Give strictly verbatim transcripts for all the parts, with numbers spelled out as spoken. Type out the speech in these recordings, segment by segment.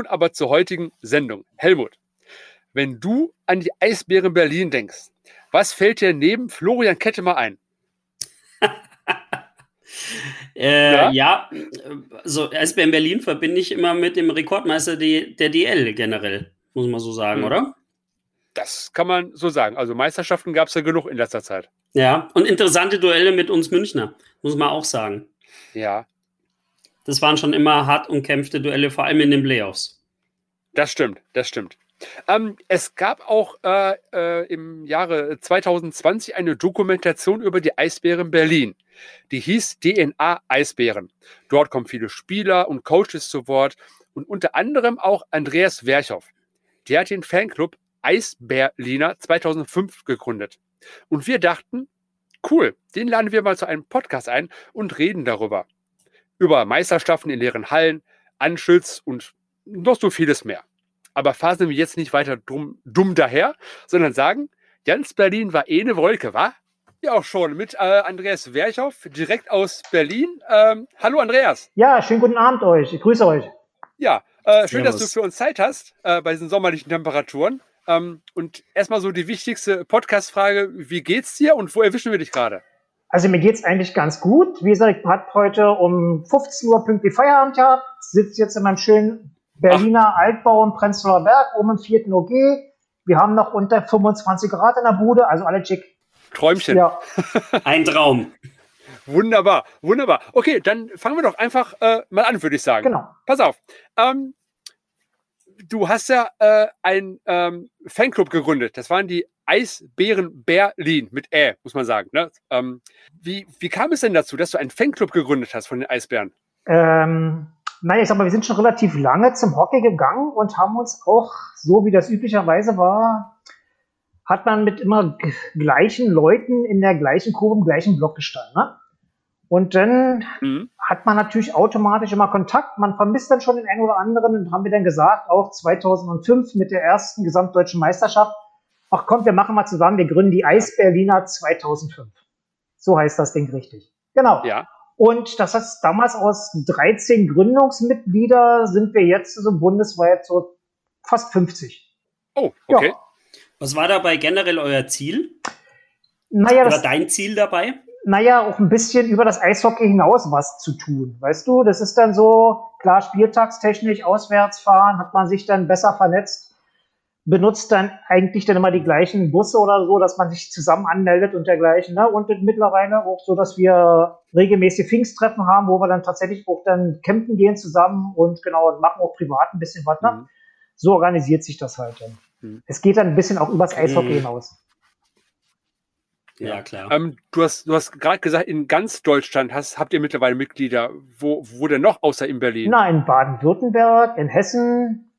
aber zur heutigen Sendung. Helmut, wenn du an die Eisbären Berlin denkst, was fällt dir neben Florian Kettemer ein? äh, ja, also Eisbären Berlin verbinde ich immer mit dem Rekordmeister der D L generell, muss man so sagen, hm. oder? Das kann man so sagen. Also Meisterschaften gab es ja genug in letzter Zeit. Ja, und interessante Duelle mit uns Münchner, muss man auch sagen. Ja. Das waren schon immer hart umkämpfte Duelle, vor allem in den Playoffs. Das stimmt, das stimmt. Ähm, es gab auch äh, äh, im Jahre zwanzig zwanzig eine Dokumentation über die Eisbären Berlin. Die hieß D N A Eisbären. Dort kommen viele Spieler und Coaches zu Wort und unter anderem auch Andreas Werchow. Der hat den Fanclub Eisberliner zweitausendfünf gegründet. Und wir dachten, cool, den laden wir mal zu einem Podcast ein und reden darüber. Über Meisterschaften in leeren Hallen, Anschütz und noch so vieles mehr. Aber faseln wir jetzt nicht weiter dumm, dumm daher, sondern sagen, Jans Berlin war eh eine Wolke, wa? Ja, auch schon mit äh, Andreas Werchow, direkt aus Berlin. Ähm, hallo Andreas. Ja, schönen guten Abend euch. Ich grüße euch. Ja, äh, schön, dass du für uns Zeit hast äh, bei diesen sommerlichen Temperaturen. Ähm, und erstmal so die wichtigste Podcast-Frage, wie geht's dir und wo erwischen wir dich gerade? Also mir geht's eigentlich ganz gut. Wie gesagt, ich habe heute um fünfzehn Uhr pünktlich Feierabend gehabt, sitze jetzt in meinem schönen Berliner Ach. Altbau im Prenzlauer Berg, oben im vierten O G. Wir haben noch unter fünfundzwanzig Grad in der Bude, also alle schick. Träumchen. Ja. Ein Traum. Wunderbar, wunderbar. Okay, dann fangen wir doch einfach äh, mal an, würde ich sagen. Genau. Pass auf. Ähm, du hast ja äh, einen ähm, Fanclub gegründet. Das waren die Eisbären Berlin mit Ä, muss man sagen. Ne? Ähm, wie, wie kam es denn dazu, dass du einen Fanclub gegründet hast von den Eisbären? Ähm, naja, ich sag mal, wir sind schon relativ lange zum Hockey gegangen und haben uns auch, so wie das üblicherweise war, hat man mit immer g- gleichen Leuten in der gleichen Kurve im gleichen Block gestanden. Ne? Und dann mhm. hat man natürlich automatisch immer Kontakt. Man vermisst dann schon den einen oder anderen. Und haben wir dann gesagt, auch zweitausendfünf mit der ersten gesamtdeutschen Meisterschaft, ach komm, wir machen mal zusammen, wir gründen die Eisberliner zweitausendfünf. So heißt das Ding richtig. Genau. Ja. Und das heißt, damals aus dreizehn Gründungsmitglieder sind wir jetzt so bundesweit so fast fünfzig. Oh, okay. Ja. Was war dabei generell euer Ziel? Naja, Oder das, dein Ziel dabei? naja, auch ein bisschen über das Eishockey hinaus was zu tun. Weißt du, das ist dann so, klar, spieltagstechnisch auswärts fahren, hat man sich dann besser vernetzt, benutzt dann eigentlich dann immer die gleichen Busse oder so, dass man sich zusammen anmeldet und dergleichen. Ne? Und mittlerweile auch so, dass wir regelmäßig Pfingsttreffen haben, wo wir dann tatsächlich auch dann campen gehen zusammen und genau, und machen auch privat ein bisschen was. Ne? Mhm. So organisiert sich das halt dann. Mhm. Es geht dann ein bisschen auch übers Eishockey mhm. hinaus. Ja, klar. Ähm, du hast, du hast gerade gesagt, in ganz Deutschland hast, habt ihr mittlerweile Mitglieder. Wo, wo denn noch, außer in Berlin? Na, in Baden-Württemberg, in Hessen.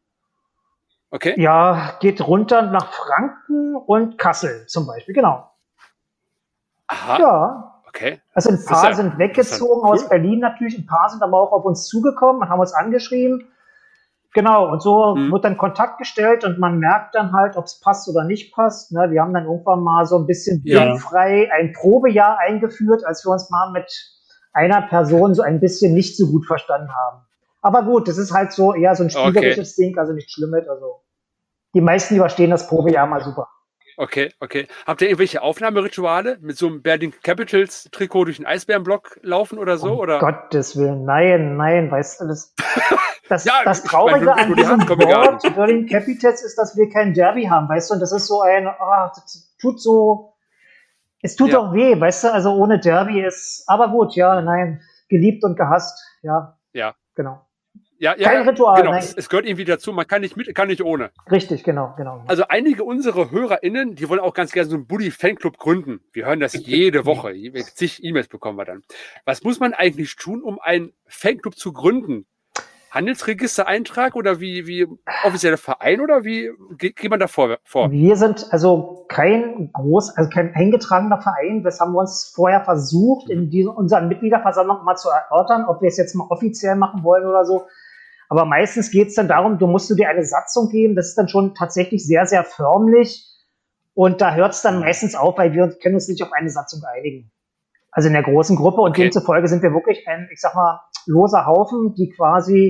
Okay. Ja, geht runter nach Franken und Kassel zum Beispiel, genau. Aha. Ja. Okay. Also ein paar ja, sind weggezogen aus cool. Berlin natürlich, ein paar sind aber auch auf uns zugekommen und haben uns angeschrieben. Genau, und so hm. wird dann Kontakt gestellt und man merkt dann halt, ob es passt oder nicht passt. Ne, wir haben dann irgendwann mal so ein bisschen ja. frei ein Probejahr eingeführt, als wir uns mal mit einer Person so ein bisschen nicht so gut verstanden haben. Aber gut, das ist halt so eher so ein spielerisches okay. Ding, also nichts Schlimmes. Also die meisten überstehen das Probejahr mal super. Okay, okay. Habt ihr irgendwelche Aufnahmerituale mit so einem Berlin Capitals Trikot durch den Eisbärenblock laufen oder so? Um oder? Gottes Willen, nein, nein, weißt du, das, das, ja, das Traurige meine, an diesem Wort Berlin Capitals ist, dass wir kein Derby haben, weißt du, und das ist so ein, oh, das tut so, es tut ja. auch weh, weißt du, also ohne Derby ist, aber gut, ja, nein, geliebt und gehasst, ja. Ja. Genau. Ja, ja, kein Ritual, genau. nein. Es, es gehört irgendwie dazu, man kann nicht mit, kann nicht ohne. Richtig, genau, genau. Also einige unserer HörerInnen, die wollen auch ganz gerne so einen Buddy-Fanclub gründen. Wir hören das jede Woche, zig E-Mails bekommen wir dann. Was muss man eigentlich tun, um einen Fanclub zu gründen? Handelsregistereintrag oder wie, wie offizieller Verein oder wie geht man da vor, vor? Wir sind also kein groß, also kein eingetragener Verein. Das haben wir uns vorher versucht, in dieser, unseren Mitgliederversammlung mal zu erörtern, ob wir es jetzt mal offiziell machen wollen oder so. Aber meistens geht es dann darum, du musst du dir eine Satzung geben. Das ist dann schon tatsächlich sehr, sehr förmlich. Und da hört es dann meistens auf, weil wir können uns nicht auf eine Satzung einigen. Also in der großen Gruppe. Und okay. demzufolge sind wir wirklich ein, ich sag mal, loser Haufen, die quasi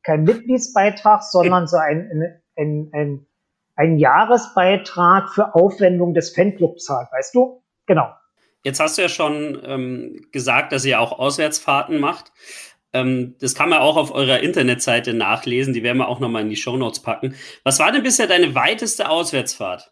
kein Mitgliedsbeitrag, sondern so ein, ein, ein, ein Jahresbeitrag für Aufwendung des Fanclubs zahlt, weißt du? Genau. Jetzt hast du ja schon ähm, gesagt, dass ihr auch Auswärtsfahrten macht. Ähm, das kann man auch auf eurer Internetseite nachlesen. Die werden wir auch nochmal in die Shownotes packen. Was war denn bisher deine weiteste Auswärtsfahrt?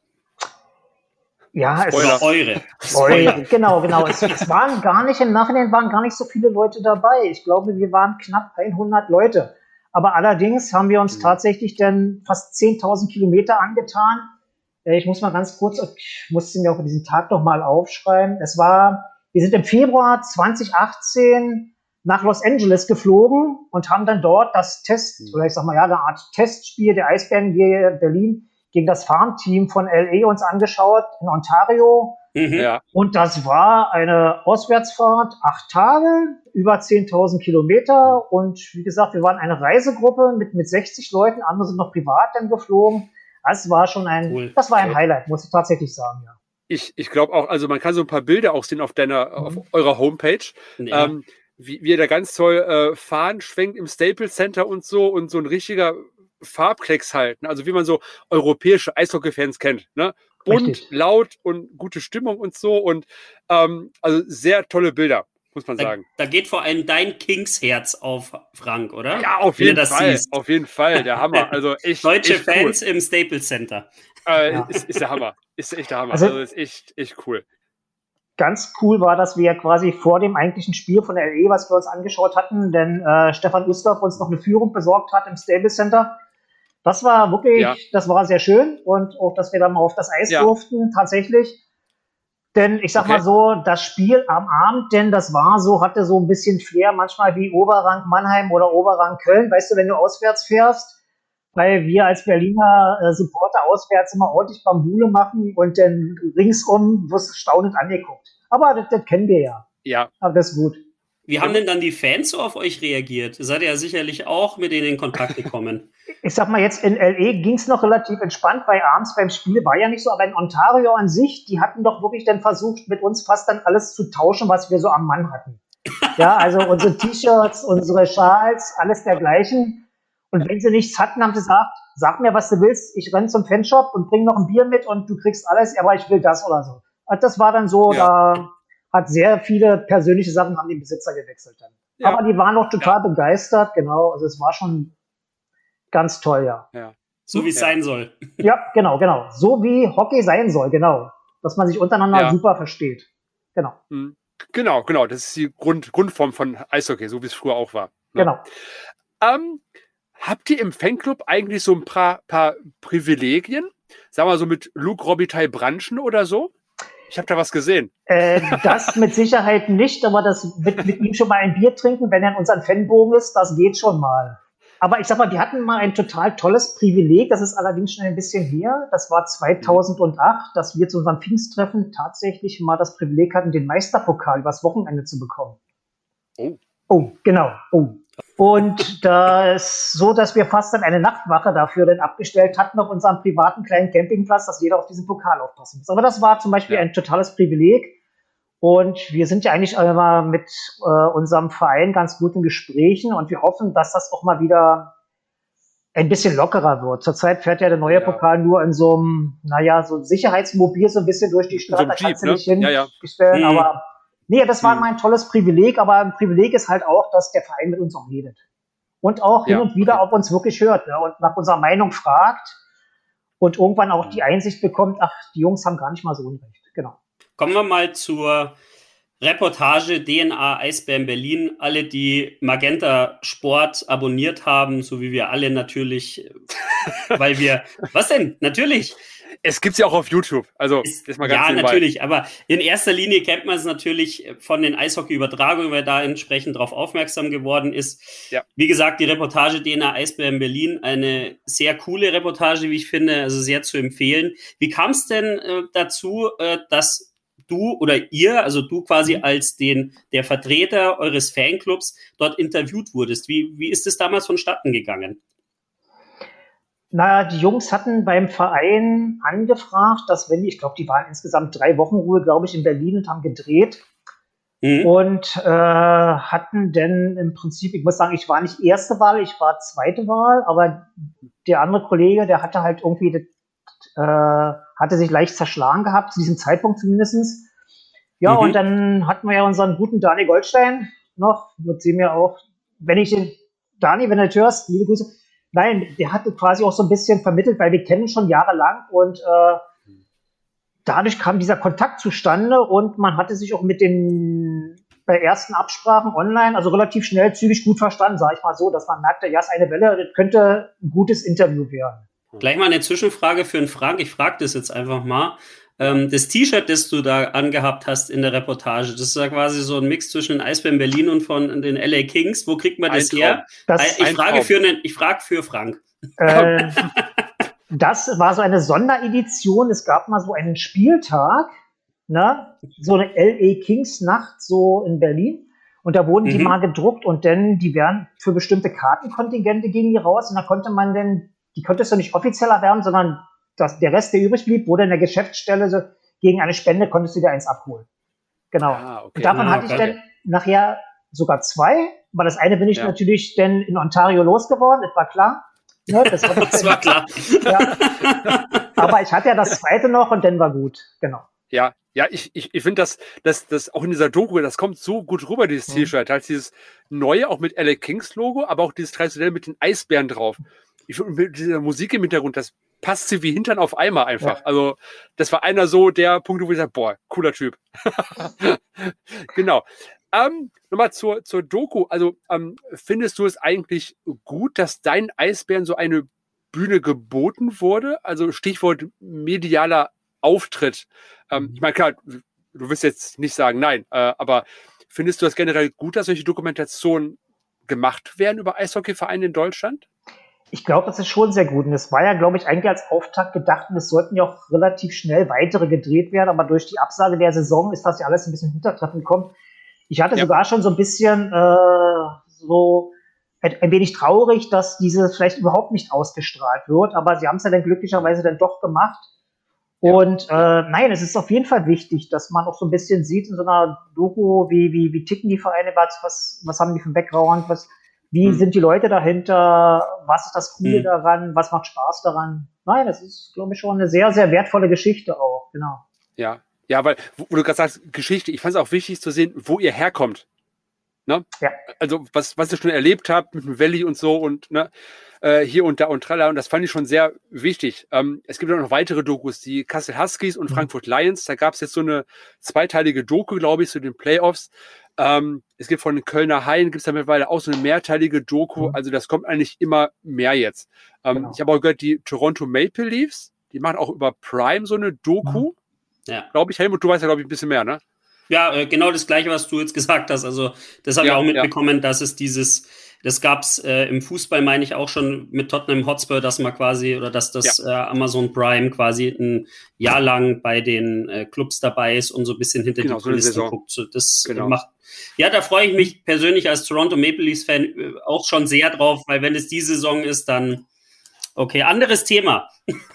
Ja, es Oder eure. eure. Genau, genau. Es, es waren gar nicht, im Nachhinein waren gar nicht so viele Leute dabei. Ich glaube, wir waren knapp hundert Leute. Aber allerdings haben wir uns mhm. tatsächlich dann fast zehntausend Kilometer angetan. Ich muss mal ganz kurz, ich musste mir auch diesen Tag noch mal aufschreiben. Es war, wir sind im Februar zwanzig achtzehn nach Los Angeles geflogen und haben dann dort das Test, oder ich sag mal ja, eine Art Testspiel der Eisbären Berlin gegen das Farmteam von L A uns angeschaut in Ontario. Mhm. Ja. Und das war eine Auswärtsfahrt, acht Tage, über zehntausend Kilometer. Und wie gesagt, wir waren eine Reisegruppe mit, mit sechzig Leuten, andere sind noch privat dann geflogen. Das war schon ein, cool. Das war ein Highlight, muss ich tatsächlich sagen, ja. Ich, ich glaube auch, also man kann so ein paar Bilder auch sehen auf deiner, mhm. auf eurer Homepage, ja. ähm, wie, wie ihr da ganz toll äh, Fahnen schwenkt im Staples Center und so und so ein richtiger Farbklecks halten, also wie man so europäische Eishockey-Fans kennt, ne? Bunt, Richtig. Laut und gute Stimmung und so und ähm, also sehr tolle Bilder, muss man da, sagen. Da geht vor allem dein Kingsherz auf, Frank, oder? Ja, auf jeden Fall, siehst. auf jeden Fall, der Hammer. Also echt, Deutsche echt Fans cool. Im Staples Center. Äh, ja. ist, ist der Hammer, ist echt der Hammer, also, also ist echt, echt cool. Ganz cool war, dass wir quasi vor dem eigentlichen Spiel von L A, was wir uns angeschaut hatten, denn äh, Stefan Ustorf uns noch eine Führung besorgt hat im Staples Center. Das war wirklich, ja. das war sehr schön und auch, dass wir dann mal auf das Eis ja. durften, tatsächlich. Denn ich sag okay. mal so, das Spiel am Abend, denn das war so, hatte so ein bisschen Flair, manchmal wie Oberrang Mannheim oder Oberrang Köln, weißt du, wenn du auswärts fährst, weil wir als Berliner äh, Supporter auswärts immer ordentlich Bambule machen und dann ringsum wirst du staunend angeguckt. Aber das, das kennen wir ja. Ja. Aber das ist gut. Wie haben denn dann die Fans so auf euch reagiert? Seid ihr ja sicherlich auch mit denen in Kontakt gekommen. Ich sag mal, jetzt in L A ging es noch relativ entspannt, weil abends beim Spiel war ja nicht so, aber in Ontario an sich, die hatten doch wirklich dann versucht, mit uns fast dann alles zu tauschen, was wir so am Mann hatten. Ja, also unsere T-Shirts, unsere Schals, alles dergleichen. Und wenn sie nichts hatten, haben sie gesagt, sag mir, was du willst, ich renn zum Fanshop und bring noch ein Bier mit und du kriegst alles, aber ich will das oder so. Und das war dann so, ja. da hat sehr viele persönliche Sachen, haben die Besitzer gewechselt dann. Ja. Aber die waren auch total ja. begeistert, genau, also es war schon ganz toll, ja. ja. So wie es ja. sein soll. Ja, genau, genau. So wie Hockey sein soll, genau. Dass man sich untereinander ja. super versteht. Genau. Mhm. Genau, genau. Das ist die Grund, Grundform von Eishockey, so wie es früher auch war. Ja. Genau. Ähm, habt ihr im Fanclub eigentlich so ein paar, paar Privilegien? Sagen wir so mit Luc Robitaille Branchen oder so? Ich habe da was gesehen. Äh, das mit Sicherheit nicht, aber das mit, mit ihm schon mal ein Bier trinken, wenn er in unserem Fanbogen ist, das geht schon mal. Aber ich sag mal, wir hatten mal ein total tolles Privileg, das ist allerdings schon ein bisschen her, das war zweitausendacht, dass wir zu unserem Pfingsttreffen tatsächlich mal das Privileg hatten, den Meisterpokal übers Wochenende zu bekommen. Oh. Oh, genau. Oh. Und da ist so, dass wir fast dann eine Nachtwache dafür dann abgestellt hatten auf unserem privaten kleinen Campingplatz, dass jeder auf diesen Pokal aufpassen muss. Aber das war zum Beispiel ja. ein totales Privileg. Und wir sind ja eigentlich immer mit äh, unserem Verein ganz gut in Gesprächen und wir hoffen, dass das auch mal wieder ein bisschen lockerer wird. Zurzeit fährt ja der neue ja. Pokal nur in so einem, naja, so ein Sicherheitsmobil so ein bisschen durch die Stadt. So da Jeep, kannst du ne? nicht hinstellen, ja, ja. mhm. aber nee, das war mhm. mein tolles Privileg, aber ein Privileg ist halt auch, dass der Verein mit uns auch redet. Und auch ja. hin und wieder auf uns wirklich hört, ne? Und nach unserer Meinung fragt und irgendwann auch die Einsicht bekommt, ach, die Jungs haben gar nicht mal so Unrecht. Genau. Kommen wir mal zur Reportage D N A Eisbären Berlin. Alle, die Magenta Sport abonniert haben, so wie wir alle natürlich, weil wir, was denn? Natürlich. Es gibt's ja auch auf YouTube. Also, ist, ist mal ganz ja, nebenbei. natürlich. Aber in erster Linie kennt man es natürlich von den Eishockey-Übertragungen, weil da entsprechend darauf aufmerksam geworden ist. Ja. Wie gesagt, die Reportage D N A Eisbären Berlin, eine sehr coole Reportage, wie ich finde, also sehr zu empfehlen. Wie kam es denn äh, dazu, äh, dass du oder ihr, also du quasi als den, der Vertreter eures Fanclubs dort interviewt wurdest? Wie, wie ist es damals vonstatten gegangen? Na, die Jungs hatten beim Verein angefragt, dass wenn, ich glaube, die waren insgesamt drei Wochen Ruhe, glaube ich, in Berlin und haben gedreht. Mhm. Und äh, hatten denn im Prinzip, ich muss sagen, ich war nicht erste Wahl, ich war zweite Wahl, aber der andere Kollege, der hatte halt irgendwie, äh, hatte sich leicht zerschlagen gehabt, zu diesem Zeitpunkt zumindestens. Ja, mhm. Und dann hatten wir ja unseren guten Dani Goldstein noch, mit dem ja auch, wenn ich den, Dani, wenn du das hörst, liebe Grüße, nein, der hatte quasi auch so ein bisschen vermittelt, weil wir kennen schon jahrelang und äh, dadurch kam dieser Kontakt zustande und man hatte sich auch mit den bei ersten Absprachen online, also relativ schnell, zügig gut verstanden, sage ich mal so, dass man merkte, ja, ist eine Welle, das könnte ein gutes Interview werden. Gleich mal eine Zwischenfrage für einen Frank. Ich frage das jetzt einfach mal. Ähm, das T-Shirt, das du da angehabt hast in der Reportage, das ist ja quasi so ein Mix zwischen den Eisbären Berlin und von den L A Kings. Wo kriegt man das her? Das ich frage für einen, ich frage für Frank. Äh, Das war so eine Sonderedition. Es gab mal so einen Spieltag, ne? So eine L A Kings Nacht so in Berlin. Und da wurden mhm. die mal gedruckt und dann, die werden für bestimmte Kartenkontingente gingen die raus. Und da konnte man dann, die konntest du nicht offiziell erwerben, sondern das, der Rest, der übrig blieb, wurde in der Geschäftsstelle so, gegen eine Spende konntest du dir eins abholen. Genau. Ah, okay. Und davon ah, hatte ich dann nachher sogar zwei. Aber das eine bin ich ja. natürlich dann in Ontario losgeworden, das war klar. Ja, das, das war klar. Ja. Aber ich hatte ja das zweite noch und dann war gut, genau. Ja, ja, ich, ich, ich finde das, das, das auch in dieser Doku, das kommt so gut rüber, dieses mhm. T-Shirt. Halt dieses neue, auch mit L A Kings Logo, aber auch dieses traditionelle mit den Eisbären drauf. Ich finde, mit dieser Musik im Hintergrund, das passt sie wie Hintern auf Eimer einfach. Ja. Also, das war einer so der Punkte, wo ich sage, boah, cooler Typ. Genau. Ähm, nochmal zur, zur Doku. Also, ähm, findest du es eigentlich gut, dass dein Eisbären so eine Bühne geboten wurde? Also, Stichwort medialer Auftritt. Ähm, ich meine, klar, du wirst jetzt nicht sagen, nein, äh, aber findest du das generell gut, dass solche Dokumentationen gemacht werden über Eishockeyvereine in Deutschland? Ich glaube, das ist schon sehr gut. Und es war ja, glaube ich, eigentlich als Auftakt gedacht und es sollten ja auch relativ schnell weitere gedreht werden, aber durch die Absage der Saison ist das ja alles ein bisschen hintertreffen gekommen. Ich hatte ja. sogar schon so ein bisschen äh, so ein, ein wenig traurig, dass dieses vielleicht überhaupt nicht ausgestrahlt wird, aber sie haben es ja dann glücklicherweise dann doch gemacht. Ja. Und äh, nein, es ist auf jeden Fall wichtig, dass man auch so ein bisschen sieht in so einer Doku, wie, wie, wie ticken die Vereine, was, was haben die für einen Background, was, wie hm. sind die Leute dahinter, was ist das Coole hm. daran, was macht Spaß daran. Nein, das ist, glaube ich, schon eine sehr, sehr wertvolle Geschichte auch, genau. Ja. Ja, weil, wo du gerade sagst, Geschichte, ich fand es auch wichtig zu sehen, wo ihr herkommt. Ne? Ja. Also, was, was ihr schon erlebt habt mit dem Valley und so und ne, äh, hier und da und tralla, und das fand ich schon sehr wichtig. Ähm, es gibt auch noch weitere Dokus, die Kassel Huskies und mhm. Frankfurt Lions, da gab es jetzt so eine zweiteilige Doku, glaube ich, zu den Playoffs. Ähm, es gibt von den Kölner Haien, gibt es da mittlerweile auch so eine mehrteilige Doku, mhm. also das kommt eigentlich immer mehr jetzt. Ähm, genau. Ich habe auch gehört, die Toronto Maple Leafs, die machen auch über Prime so eine Doku. Mhm. Ja. Glaube ich, Helmut, du weißt ja, glaube ich, ein bisschen mehr, ne? Ja, äh, genau das Gleiche, was du jetzt gesagt hast. Also, das habe ja, ich auch mitbekommen, ja. dass es dieses, das gab's äh, im Fußball, meine ich, auch schon mit Tottenham Hotspur, dass man quasi, oder dass das ja. äh, Amazon Prime quasi ein Jahr lang bei den äh, Clubs dabei ist und so ein bisschen hinter genau, die Kulissen so guckt. So, das genau. macht, ja, da freue ich mich persönlich als Toronto Maple Leafs Fan äh, auch schon sehr drauf, weil wenn es die Saison ist, dann okay, anderes Thema.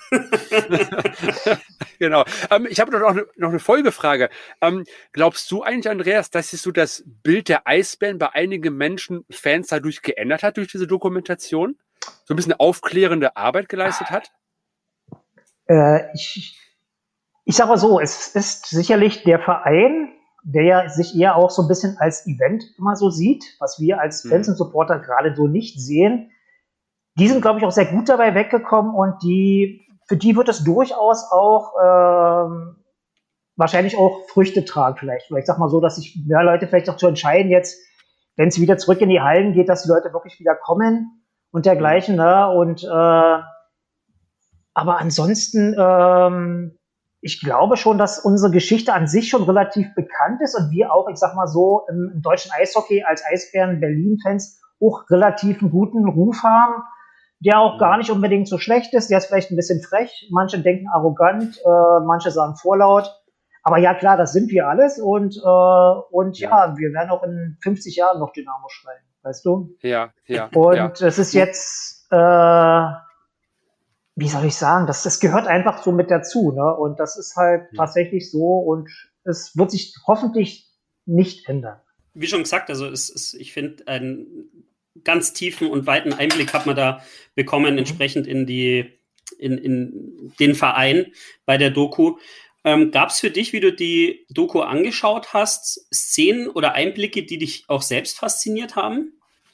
Genau. Ähm, ich habe noch, noch eine Folgefrage. Ähm, glaubst du eigentlich, Andreas, dass sich so das Bild der Eisbären bei einigen Menschen, Fans dadurch geändert hat, durch diese Dokumentation? So ein bisschen aufklärende Arbeit geleistet hat? Äh, ich ich sage mal so, es ist sicherlich der Verein, der ja sich eher auch so ein bisschen als Event immer so sieht, was wir als Fans hm. und Supporter gerade so nicht sehen. Die sind, glaube ich, auch sehr gut dabei weggekommen und die, für die wird es durchaus auch ähm, wahrscheinlich auch Früchte tragen vielleicht. Vielleicht sag mal so, dass sich mehr Leute vielleicht auch zu entscheiden jetzt, wenn es wieder zurück in die Hallen geht, dass die Leute wirklich wieder kommen und dergleichen. Ne? Und äh, aber ansonsten, ähm, ich glaube schon, dass unsere Geschichte an sich schon relativ bekannt ist und wir auch, ich sag mal so, im, im deutschen Eishockey als Eisbären Berlin-Fans auch relativ einen guten Ruf haben, der auch gar nicht unbedingt so schlecht ist. Der ist vielleicht ein bisschen frech. Manche denken arrogant, äh, manche sagen vorlaut. Aber ja, klar, das sind wir alles. Und, äh, und ja. ja, wir werden auch in fünfzig Jahren noch Dynamo schreien, weißt du? Ja, ja. Und ja. es ist jetzt, äh, wie soll ich sagen, das, das gehört einfach so mit dazu. Ne? Und das ist halt ja. tatsächlich so. Und es wird sich hoffentlich nicht ändern. Wie schon gesagt, also es ist, ich finde, einen ganz tiefen und weiten Einblick hat man da bekommen, entsprechend in die in, in den Verein bei der Doku. Ähm, gab es für dich, wie du die Doku angeschaut hast, Szenen oder Einblicke, die dich auch selbst fasziniert haben?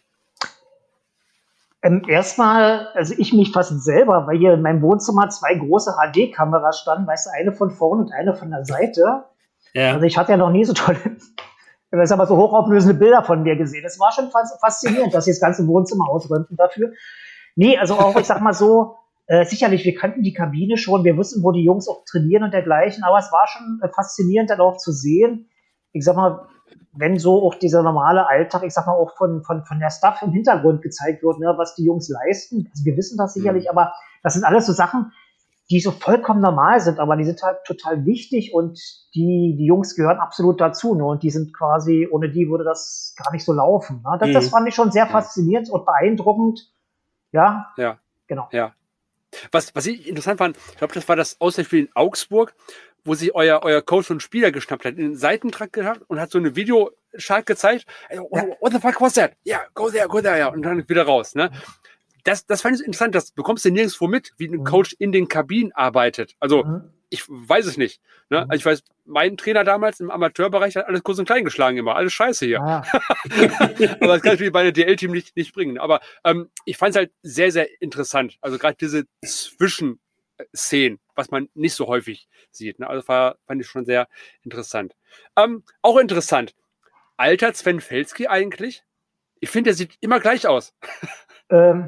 Ähm, erstmal, also ich mich fast selber, weil hier in meinem Wohnzimmer zwei große H D-Kameras standen, weißt du, eine von vorne und eine von der Seite. Ja. Also ich hatte ja noch nie so tolle, ich weiß aber so hochauflösende Bilder von mir gesehen. Das war schon faszinierend, dass sie das ganze Wohnzimmer ausräumten dafür. Nee, also auch, ich sag mal so, äh, sicherlich, wir kannten die Kabine schon, wir wussten, wo die Jungs auch trainieren und dergleichen, aber es war schon äh, faszinierend, dann auch zu sehen, ich sag mal, wenn so auch dieser normale Alltag, ich sag mal, auch von, von, von der Staff im Hintergrund gezeigt wird, ne, was die Jungs leisten. Also wir wissen das sicherlich, mhm. aber das sind alles so Sachen, die so vollkommen normal sind, aber die sind halt total wichtig und die, die Jungs gehören absolut dazu, ne, und die sind quasi, ohne die würde das gar nicht so laufen. Ne? Das, mhm. das fand ich schon sehr faszinierend und beeindruckend. Ja, ja. Genau. Ja. Was, was ich interessant fand, ich glaube, das war das Auswärtsspiel in Augsburg, wo sich euer, euer Coach und Spieler geschnappt hat, in den Seitentrakt gehabt und hat so eine Videoschalt gezeigt. Ja. What the fuck was that? Ja, yeah, go there, go there, ja. Und dann wieder raus. Ne? Das, das fand ich interessant, das bekommst du nirgendwo mit, wie ein Coach in den Kabinen arbeitet. Also, mhm. ich weiß es nicht. Ne? Also ich weiß, mein Trainer damals im Amateurbereich hat alles kurz und klein geschlagen immer. Alles scheiße hier. Ah. Aber das kann ich bei der D L-Team nicht, nicht bringen. Aber ähm, ich fand es halt sehr, sehr interessant. Also gerade diese Zwischenszenen, was man nicht so häufig sieht. Ne? Also war, fand ich schon sehr interessant. Ähm, auch interessant. Alter Sven Felski eigentlich? Ich finde, der sieht immer gleich aus. ähm.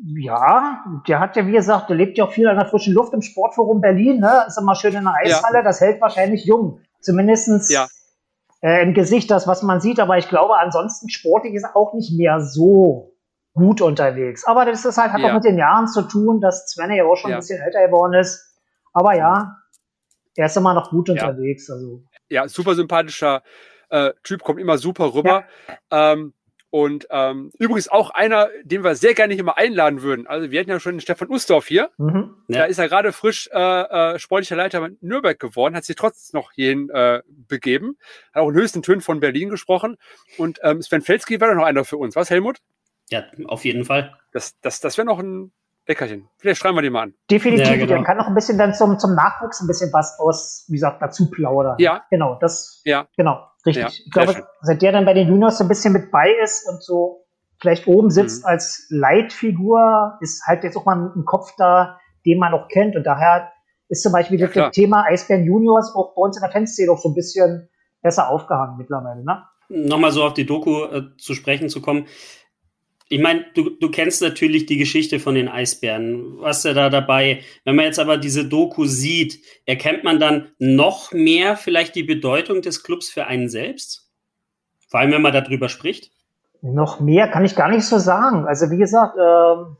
Ja, der hat ja, wie gesagt, der lebt ja auch viel an der frischen Luft im Sportforum Berlin, ne? Ist immer schön in der Eishalle, ja. Das hält wahrscheinlich jung. Zumindest ja. äh, im Gesicht, das, was man sieht, aber ich glaube, ansonsten sportlich ist er auch nicht mehr so gut unterwegs. Aber das ist halt, hat ja. auch mit den Jahren zu tun, dass Sven ja auch schon ja. ein bisschen älter geworden ist. Aber ja, er ist immer noch gut ja. unterwegs. Also. Ja, super sympathischer äh, Typ, kommt immer super rüber. Ja. Ähm, Und ähm, übrigens auch einer, den wir sehr gerne immer einladen würden. Also wir hatten ja schon den Stefan Ustorf hier. Mhm, ja. Da ist er gerade frisch äh, äh, sportlicher Leiter in Nürnberg geworden, hat sich trotzdem noch hierhin äh, begeben. Hat auch in höchsten Tönen von Berlin gesprochen. Und ähm, Sven Felski wäre doch noch einer für uns. Was, Helmut? Ja, auf jeden Fall. Das, das, das wäre noch ein Leckerchen. Vielleicht schreiben wir den mal an. Definitiv. Ja, genau. Der kann noch ein bisschen dann zum, zum Nachwuchs ein bisschen was aus, wie gesagt, dazu plaudern. Ja. Genau, das, ja. genau. Richtig. Ja, ich glaube, seit der dann bei den Juniors so ein bisschen mit bei ist und so vielleicht oben sitzt mhm. als Leitfigur, ist halt jetzt auch mal ein Kopf da, den man auch kennt. Und daher ist zum Beispiel ja, das Thema Eisbären Juniors auch bei uns in der Fanszene auch so ein bisschen besser aufgehangen mittlerweile. Ne? Nochmal so auf die Doku äh, zu sprechen zu kommen. Ich meine, du, du kennst natürlich die Geschichte von den Eisbären. Was ist ja da dabei? Wenn man jetzt aber diese Doku sieht, erkennt man dann noch mehr vielleicht die Bedeutung des Clubs für einen selbst? Vor allem, wenn man darüber spricht? Noch mehr kann ich gar nicht so sagen. Also wie gesagt, ähm,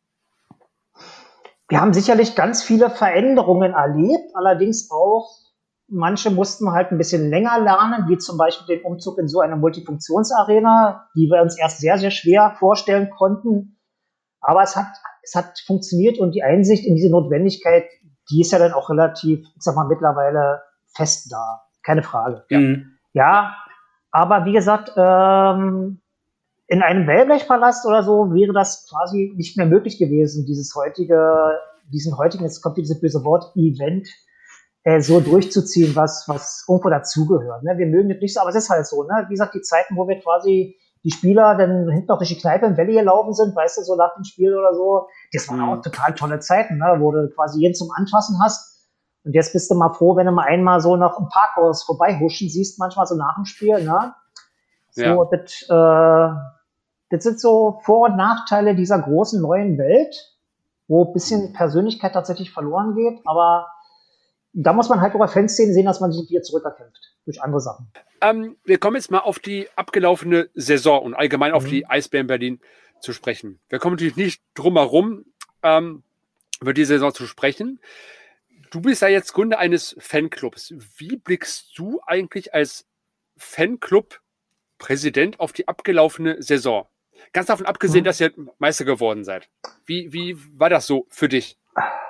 wir haben sicherlich ganz viele Veränderungen erlebt, allerdings auch manche mussten halt ein bisschen länger lernen, wie zum Beispiel den Umzug in so eine Multifunktionsarena, die wir uns erst sehr, sehr schwer vorstellen konnten. Aber es hat, es hat funktioniert und die Einsicht in diese Notwendigkeit, die ist ja dann auch relativ, ich sag mal, mittlerweile fest da. Keine Frage. Ja, mhm. ja, aber wie gesagt, ähm, in einem Wellblechpalast oder so wäre das quasi nicht mehr möglich gewesen, dieses heutige, diesen heutigen, jetzt kommt dieses böse Wort, Event, so durchzuziehen, was, was irgendwo dazugehört. Ne? Wir mögen das nicht so, aber es ist halt so. Ne? Wie gesagt, die Zeiten, wo wir quasi die Spieler dann hinten noch durch die Kneipe im Valley gelaufen sind, weißt du, so nach dem Spiel oder so, das waren mhm. auch total tolle Zeiten, ne? Wo du quasi jeden zum Anfassen hast. Und jetzt bist du mal froh, wenn du mal einmal so noch im Parkhaus vorbeihuschen siehst, manchmal so nach dem Spiel. Ne? So, ja. das, äh, das sind so Vor- und Nachteile dieser großen neuen Welt, wo ein bisschen Persönlichkeit tatsächlich verloren geht, aber da muss man halt auch bei Fanszenen sehen, dass man sich wieder zurückerkämpft durch andere Sachen. Ähm, wir kommen jetzt mal auf die abgelaufene Saison und allgemein mhm. auf die Eisbären Berlin zu sprechen. Wir kommen natürlich nicht drum herum, ähm, über die Saison zu sprechen. Du bist ja jetzt Gründer eines Fanclubs. Wie blickst du eigentlich als Fanclub-Präsident auf die abgelaufene Saison? Ganz davon abgesehen, mhm. dass ihr Meister geworden seid. Wie, wie war das so für dich?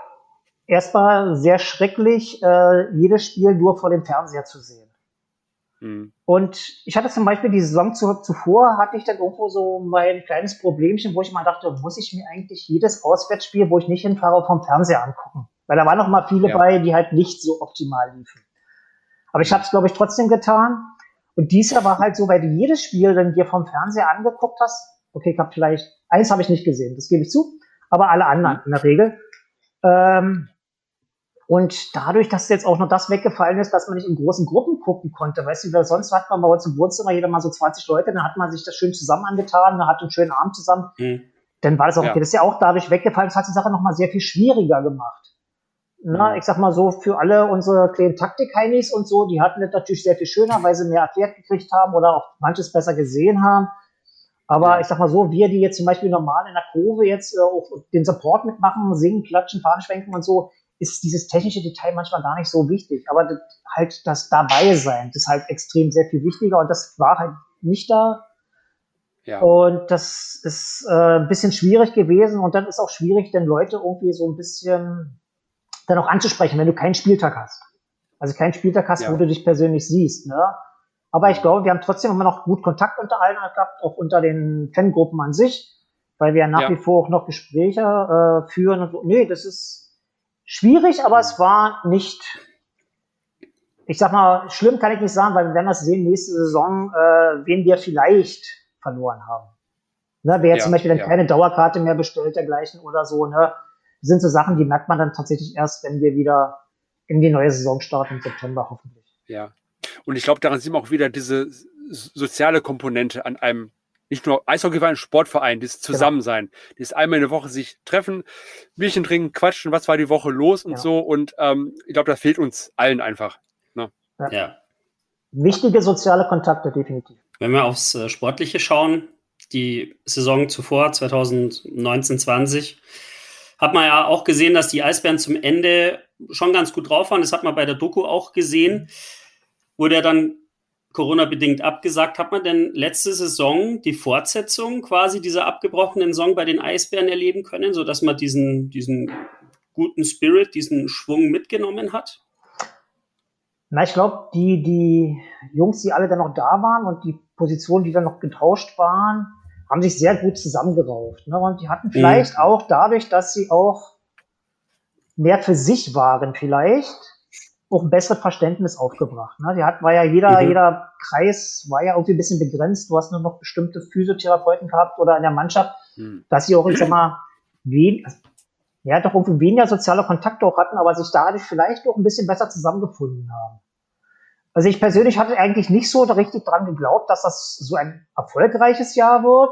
Erstmal sehr schrecklich, äh, jedes Spiel nur vor dem Fernseher zu sehen. Mhm. Und ich hatte zum Beispiel die Saison zu, zuvor, hatte ich dann irgendwo so mein kleines Problemchen, wo ich mal dachte, muss ich mir eigentlich jedes Auswärtsspiel, wo ich nicht hinfahre, vom Fernseher angucken? Weil da waren noch mal viele Ja. bei, die halt nicht so optimal liefen. Aber ich habe es, glaube ich, trotzdem getan. Und dies Jahr war halt so, weil du jedes Spiel dann dir vom Fernseher angeguckt hast, okay, ich habe vielleicht, eins habe ich nicht gesehen, das gebe ich zu, aber alle anderen Mhm. in der Regel. Ähm, und dadurch, dass jetzt auch noch das weggefallen ist, dass man nicht in großen Gruppen gucken konnte, weißt du, weil sonst hat man bei uns im Wohnzimmer jeder mal so zwanzig Leute, dann hat man sich das schön zusammen angetan, man hat einen schönen Abend zusammen, Mhm. dann war das auch Ja. okay. Das ist ja auch dadurch weggefallen, das hat die Sache nochmal sehr viel schwieriger gemacht. Na, Mhm. ich sag mal so, für alle unsere kleinen Taktik-Heinis und so, die hatten das natürlich sehr viel schöner, weil sie mehr erklärt gekriegt haben oder auch manches besser gesehen haben. Aber Ja. ich sag mal so, wir, die jetzt zum Beispiel normal in der Kurve jetzt äh, auch den Support mitmachen, singen, klatschen, Fahnen schwenken und so, ist dieses technische Detail manchmal gar nicht so wichtig. Aber das, halt das Dabei-Sein, das ist halt extrem sehr viel wichtiger und das war halt nicht da. Ja. Und das ist äh, ein bisschen schwierig gewesen und dann ist auch schwierig, denn Leute irgendwie so ein bisschen dann auch anzusprechen, wenn du keinen Spieltag hast. Also keinen Spieltag hast, Ja. wo du dich persönlich siehst. Ne? Aber ich glaube, wir haben trotzdem immer noch gut Kontakt unter allen gehabt, auch unter den Fangruppen an sich, weil wir nach Ja. wie vor auch noch Gespräche äh, führen. Und so. Nee, das ist schwierig, aber es war nicht, ich sag mal, schlimm kann ich nicht sagen, weil wir werden das sehen nächste Saison, äh, wen wir vielleicht verloren haben. Ne, wer jetzt Ja, zum Beispiel dann ja. keine Dauerkarte mehr bestellt, dergleichen oder so, ne, das sind so Sachen, die merkt man dann tatsächlich erst, wenn wir wieder in die neue Saison starten im September hoffentlich. Ja. Und ich glaube, daran sieht man auch wieder diese s- soziale Komponente an einem, nicht nur Eishockeyverein, Sportverein, dieses Zusammensein, dieses einmal in der Woche sich treffen, Bierchen trinken, quatschen, was war die Woche los und Ja. so. Und ähm, ich glaube, das fehlt uns allen einfach. Ne? Ja. Ja. Wichtige soziale Kontakte, definitiv. Wenn wir aufs äh, Sportliche schauen, die Saison zuvor, zwanzig neunzehn zwanzig, hat man ja auch gesehen, dass die Eisbären zum Ende schon ganz gut drauf waren. Das hat man bei der Doku auch gesehen. Wurde ja dann Corona-bedingt abgesagt. Hat man denn letzte Saison die Fortsetzung quasi dieser abgebrochenen Saison bei den Eisbären erleben können, sodass man diesen, diesen guten Spirit, diesen Schwung mitgenommen hat? Na, ich glaube, die, die Jungs, die alle dann noch da waren und die Positionen, die dann noch getauscht waren, haben sich sehr gut zusammengerauft. Ne? Und die hatten vielleicht Mhm. auch dadurch, dass sie auch mehr für sich waren, vielleicht auch ein besseres Verständnis aufgebracht. Ne? Die hat, war ja jeder, Mhm. jeder Kreis war ja irgendwie ein bisschen begrenzt. Du hast nur noch bestimmte Physiotherapeuten gehabt oder in der Mannschaft, Hm. dass sie auch, ich sag mal, wen, ja, doch irgendwie weniger soziale Kontakte auch hatten, aber sich dadurch vielleicht auch ein bisschen besser zusammengefunden haben. Also ich persönlich hatte eigentlich nicht so richtig dran geglaubt, dass das so ein erfolgreiches Jahr wird.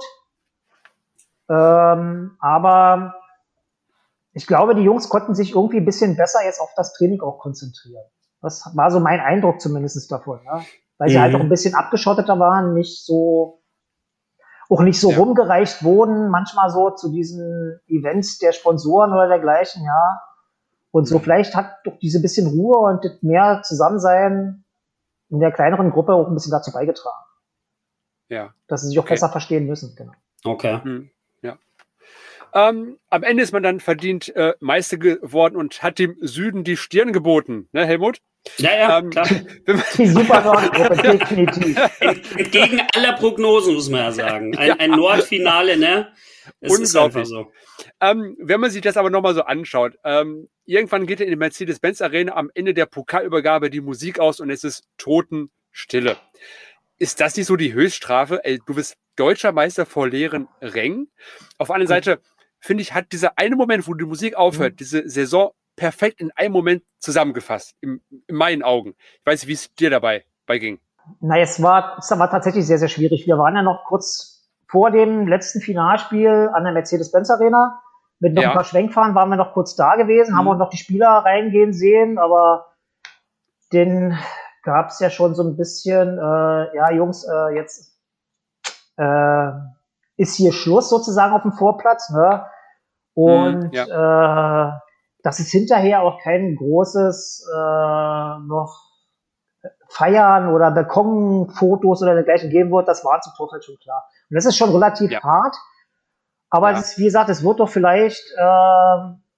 Ähm, aber ich glaube, die Jungs konnten sich irgendwie ein bisschen besser jetzt auf das Training auch konzentrieren. Das war so mein Eindruck zumindest davon, ne? Weil sie Mhm. halt auch ein bisschen abgeschotteter waren, nicht so, auch nicht so Ja. rumgereicht wurden, manchmal so zu diesen Events der Sponsoren oder dergleichen, ja. Und so Mhm. vielleicht hat doch diese bisschen Ruhe und das mehr Zusammensein in der kleineren Gruppe auch ein bisschen dazu beigetragen, Ja. dass sie sich auch Okay. besser verstehen müssen, genau. Okay. Hm. Ja. Ähm, am Ende ist man dann verdient äh, Meister geworden und hat dem Süden die Stirn geboten, ne, Helmut? Ja, ja, Ähm, klar. wenn man- Die Super-Nord-Gruppe, definitiv. Ent, entgegen aller Prognosen, muss man ja sagen. Ein, ein Nordfinale, ne? Es ist einfach Unglaublich. so. Ähm, wenn man sich das aber nochmal so anschaut, ähm, irgendwann geht ja in die Mercedes-Benz Arena am Ende der Pokalübergabe die Musik aus und es ist Totenstille. Ist das nicht so die Höchststrafe? Ey, du bist deutscher Meister vor leeren Rängen. Auf der anderen Seite, finde ich, hat dieser eine Moment, wo die Musik aufhört, Mhm. diese Saison perfekt in einem Moment zusammengefasst, in, in meinen Augen. Ich weiß nicht, wie es dir dabei bei ging. Na, es war, es war tatsächlich sehr, sehr schwierig. Wir waren ja noch kurz vor dem letzten Finalspiel an der Mercedes-Benz Arena. Mit noch Ja. ein paar Schwenkfahren waren wir noch kurz da gewesen, haben Mhm. auch noch die Spieler reingehen sehen, aber den gab es ja schon so ein bisschen, äh, ja, Jungs, äh, jetzt äh, ist hier Schluss sozusagen auf dem Vorplatz, ne? Und Mhm, äh, dass es hinterher auch kein großes äh, noch Feiern oder Balkonfotos oder dergleichen geben wird, das war zum Vorfeld schon klar. Und das ist schon relativ Ja. hart, aber Ja. es ist, wie gesagt, es wird doch vielleicht äh,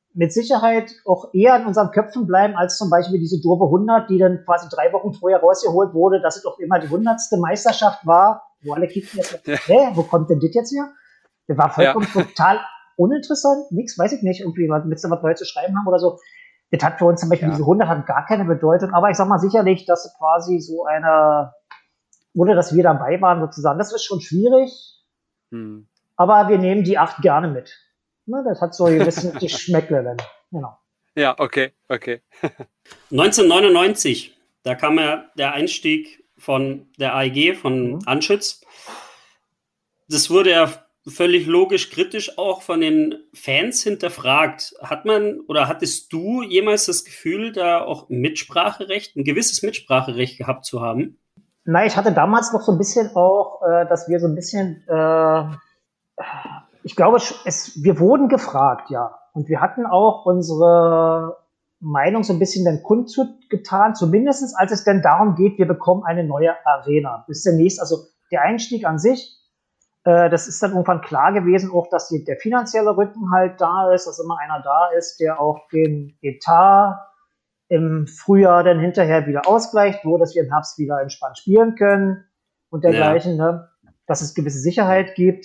mit Sicherheit auch eher in unseren Köpfen bleiben, als zum Beispiel diese doofe hundert, die dann quasi drei Wochen vorher rausgeholt wurde, dass es doch immer die hundertste Meisterschaft war, wo alle kicken jetzt, hä, wo kommt denn das jetzt her? Das war vollkommen ja. total uninteressant, nix, weiß ich nicht, irgendwie, willst du was Neues zu schreiben haben oder so. Das hat für uns zum Beispiel, ja. diese hundert hat gar keine Bedeutung, aber ich sag mal sicherlich, dass es quasi so eine, ohne dass wir dabei waren sozusagen, das ist schon schwierig, hm. aber wir nehmen die acht gerne mit. Ne, das hat so ein bisschen Geschmäckle dann, genau. Ja, okay, okay. neunzehnhundertneunundneunzig, da kam ja der Einstieg von der A E G, von mhm. Anschütz. Das wurde ja völlig logisch kritisch auch von den Fans hinterfragt. Hat man oder hattest du jemals das Gefühl, da auch Mitspracherecht, ein gewisses Mitspracherecht gehabt zu haben? Nein, ich hatte damals noch so ein bisschen auch, äh, dass wir so ein bisschen, äh, ich glaube, es, wir wurden gefragt, ja. Und wir hatten auch unsere Meinung so ein bisschen dann kundgetan, zumindest als es denn darum geht, wir bekommen eine neue Arena. Bis demnächst, also der Einstieg an sich, das ist dann irgendwann klar gewesen, auch dass die, der finanzielle Rücken halt da ist, dass immer einer da ist, der auch den Etat im Frühjahr dann hinterher wieder ausgleicht, so dass wir im Herbst wieder entspannt spielen können und dergleichen, ja. ne? Dass es gewisse Sicherheit gibt.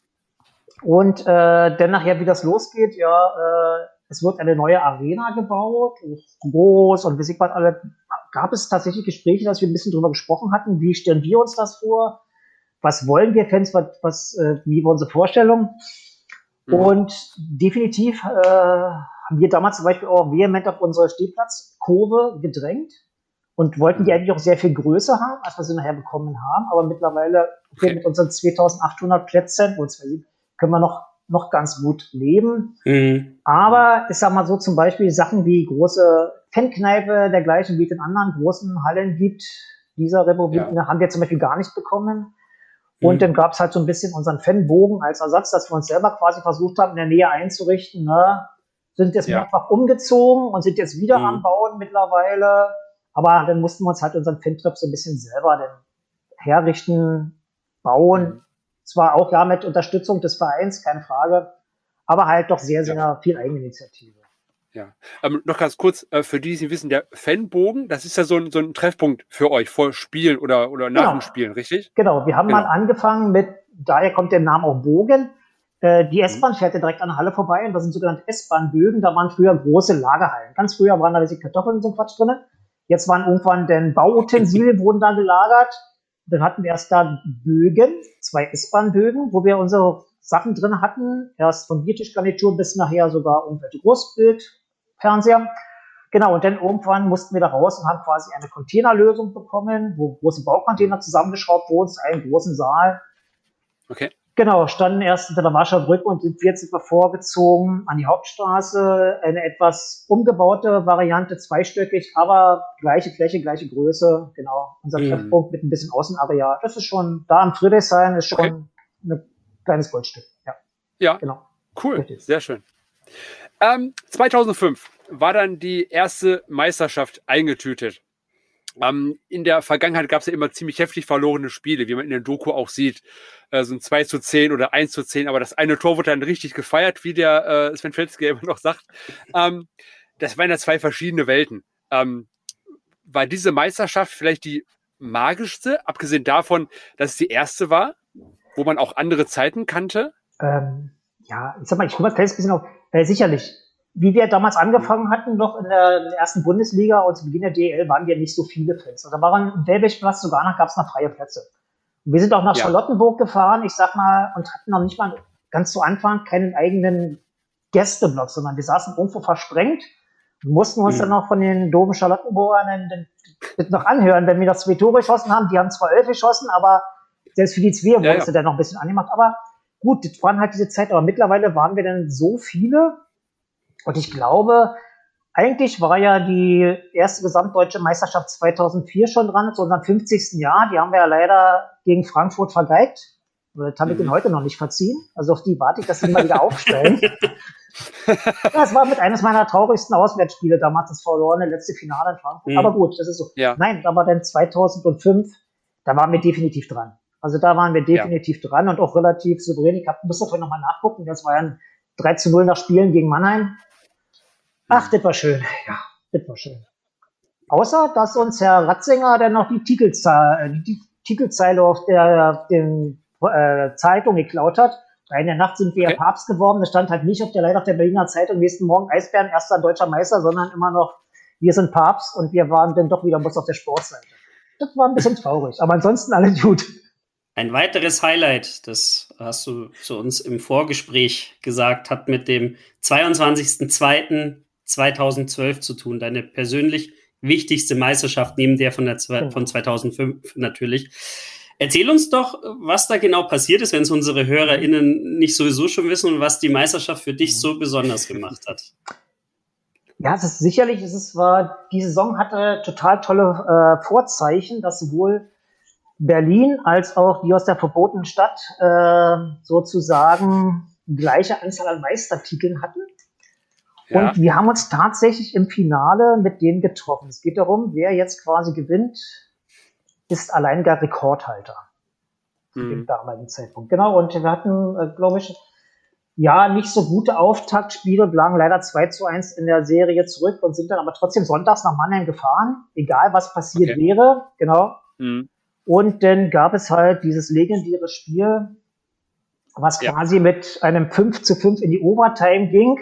Und äh, dann nachher, wie das losgeht, ja, äh, es wird eine neue Arena gebaut, groß und wie sieht man alle, gab es tatsächlich Gespräche, dass wir ein bisschen drüber gesprochen hatten, wie stellen wir uns das vor? Was wollen wir Fans, was, was, äh, wie war unsere Vorstellung? Mhm. Und definitiv äh, haben wir damals zum Beispiel auch vehement auf unsere Stehplatzkurve gedrängt und wollten die eigentlich auch sehr viel größer haben, als wir sie nachher bekommen haben. Aber mittlerweile okay. mit unseren zweitausendachthundert Plätzen können wir noch, noch ganz gut leben. Mhm. Aber ich sag mal so zum Beispiel Sachen wie große Fankneipe, dergleichen, wie es in anderen großen Hallen gibt, dieser Republik, ja. haben wir zum Beispiel gar nicht bekommen. Und dann gab es halt so ein bisschen unseren Fanbogen als Ersatz, dass wir uns selber quasi versucht haben, in der Nähe einzurichten. Ne? Sind jetzt ja. mehrfach umgezogen und sind jetzt wieder mhm. am Bauen mittlerweile. Aber dann mussten wir uns halt unseren Fantrip so ein bisschen selber dann herrichten, bauen. Mhm. Zwar auch ja mit Unterstützung des Vereins, keine Frage, aber halt doch sehr, sehr ja. viel Eigeninitiative. Ja, ähm, noch ganz kurz, äh, für die, die nicht wissen, der Fanbogen, das ist ja so ein, so ein Treffpunkt für euch vor Spielen oder, oder nach genau. dem Spielen, richtig? Genau, wir haben genau. mal angefangen mit, daher kommt der Name auch Bogen, äh, die S-Bahn fährt ja direkt an der Halle vorbei und das sind sogenannte S-Bahn-Bögen, da waren früher große Lagerhallen. Ganz früher waren da diese Kartoffeln und so Quatsch drin. Jetzt waren irgendwann denn Bauutensilien wurden da gelagert. Dann hatten wir erst da Bögen, zwei S-Bahn-Bögen, wo wir unsere Sachen drin hatten, erst von Biertischgarnitur bis nachher sogar irgendwelche Großbildfernseher. Genau, und dann irgendwann mussten wir da raus und haben quasi eine Containerlösung bekommen, wo große Baucontainer zusammengeschraubt wurden zu einem großen Saal. Okay. Genau, standen erst hinter der Warschauer Brücke und sind jetzt sind wir vorgezogen an die Hauptstraße. Eine etwas umgebaute Variante, zweistöckig, aber gleiche Fläche, gleiche Größe. Genau, unser mhm. Treffpunkt mit ein bisschen Außenareal. Das ist schon, da am Friedrichshain ist schon okay. ein kleines Goldstück. Ja, ja. genau. Cool, richtig. Sehr schön. Ähm, zweitausendfünf war dann die erste Meisterschaft eingetütet. Ähm, in der Vergangenheit gab es ja immer ziemlich heftig verlorene Spiele, wie man in der Doku auch sieht. Äh, so ein zwei zu zehn oder eins zu zehn, aber das eine Tor wurde dann richtig gefeiert, wie der äh, Sven Felske immer noch sagt. Ähm, das waren ja zwei verschiedene Welten. Ähm, war diese Meisterschaft vielleicht die magischste, abgesehen davon, dass es die erste war, wo man auch andere Zeiten kannte? Ähm, ja, ich sag mal, ich gucke mal ein kleines bisschen auf. Äh, sicherlich. Wie wir damals angefangen hatten, noch in der, in der ersten Bundesliga und zu Beginn der D E L, waren wir nicht so viele Fans. Also da waren im Wellblechplatz sogar noch, gab es noch freie Plätze. Und wir sind auch nach ja. Charlottenburg gefahren, ich sag mal, und hatten noch nicht mal ganz zu Anfang keinen eigenen Gästeblock, sondern wir saßen irgendwo versprengt und mussten uns mhm. dann noch von den doofen Charlottenburgern noch anhören, wenn wir das zwei Tore geschossen haben. Die haben zwar elf geschossen, aber selbst für die zwei wurde es ja, ja. dann noch ein bisschen angemacht. Aber gut, das waren halt diese Zeit, aber mittlerweile waren wir dann so viele. Und ich glaube, eigentlich war ja die erste gesamtdeutsche Meisterschaft zweitausendvier schon dran, zu unserem fünfzigsten Jahr. Die haben wir ja leider gegen Frankfurt vergeigt. Das habe ich mhm. denen heute noch nicht verziehen. Also auf die warte ich, dass sie mal wieder aufstellen. Das war mit eines meiner traurigsten Auswärtsspiele damals, das verlorene letzte Finale in Frankfurt. Mhm. Aber gut, das ist so. Ja. Nein, aber dann zweitausendfünf, da waren wir definitiv dran. Also da waren wir definitiv ja. dran und auch relativ souverän. Ich hab, muss dafür nochmal nachgucken. Das war ja ein drei zu null nach Spielen gegen Mannheim. Ach, das war schön. Ja, das war schön. Außer, dass uns Herr Ratzinger dann noch die Titelzeile, die Titelzeile auf der den, äh, Zeitung geklaut hat. Weil in der Nacht sind wir Okay. Papst geworden. Das stand halt nicht auf der leider auf der Berliner Zeitung nächsten Morgen Eisbären, erster deutscher Meister, sondern immer noch wir sind Papst und wir waren dann doch wieder bloß auf der Sportseite. Das war ein bisschen traurig, aber ansonsten alles gut. Ein weiteres Highlight, das hast du zu uns im Vorgespräch gesagt, hat mit dem zweiundzwanzigsten zweiten zweitausendzwölf zu tun. Deine persönlich wichtigste Meisterschaft, neben der von, der Zwe- von zweitausendfünf natürlich. Erzähl uns doch, was da genau passiert ist, wenn es unsere HörerInnen nicht sowieso schon wissen und was die Meisterschaft für dich so besonders gemacht hat. Ja, es ist sicherlich, es ist, war, die Saison hatte total tolle äh, Vorzeichen, dass sowohl Berlin als auch die aus der verbotenen Stadt äh, sozusagen gleiche Anzahl an Meistertiteln hatten. Ja. Und wir haben uns tatsächlich im Finale mit denen getroffen. Es geht darum, wer jetzt quasi gewinnt, ist alleiniger Rekordhalter zu dem Mhm. damaligen Zeitpunkt. Genau, und wir hatten, äh, glaube ich, ja, nicht so gute Auftaktspiele, lagen leider zwei zu eins in der Serie zurück und sind dann aber trotzdem sonntags nach Mannheim gefahren, egal was passiert Okay. wäre, genau. Mhm. Und dann gab es halt dieses legendäre Spiel, was Ja. quasi mit einem fünf zu fünf in die Overtime ging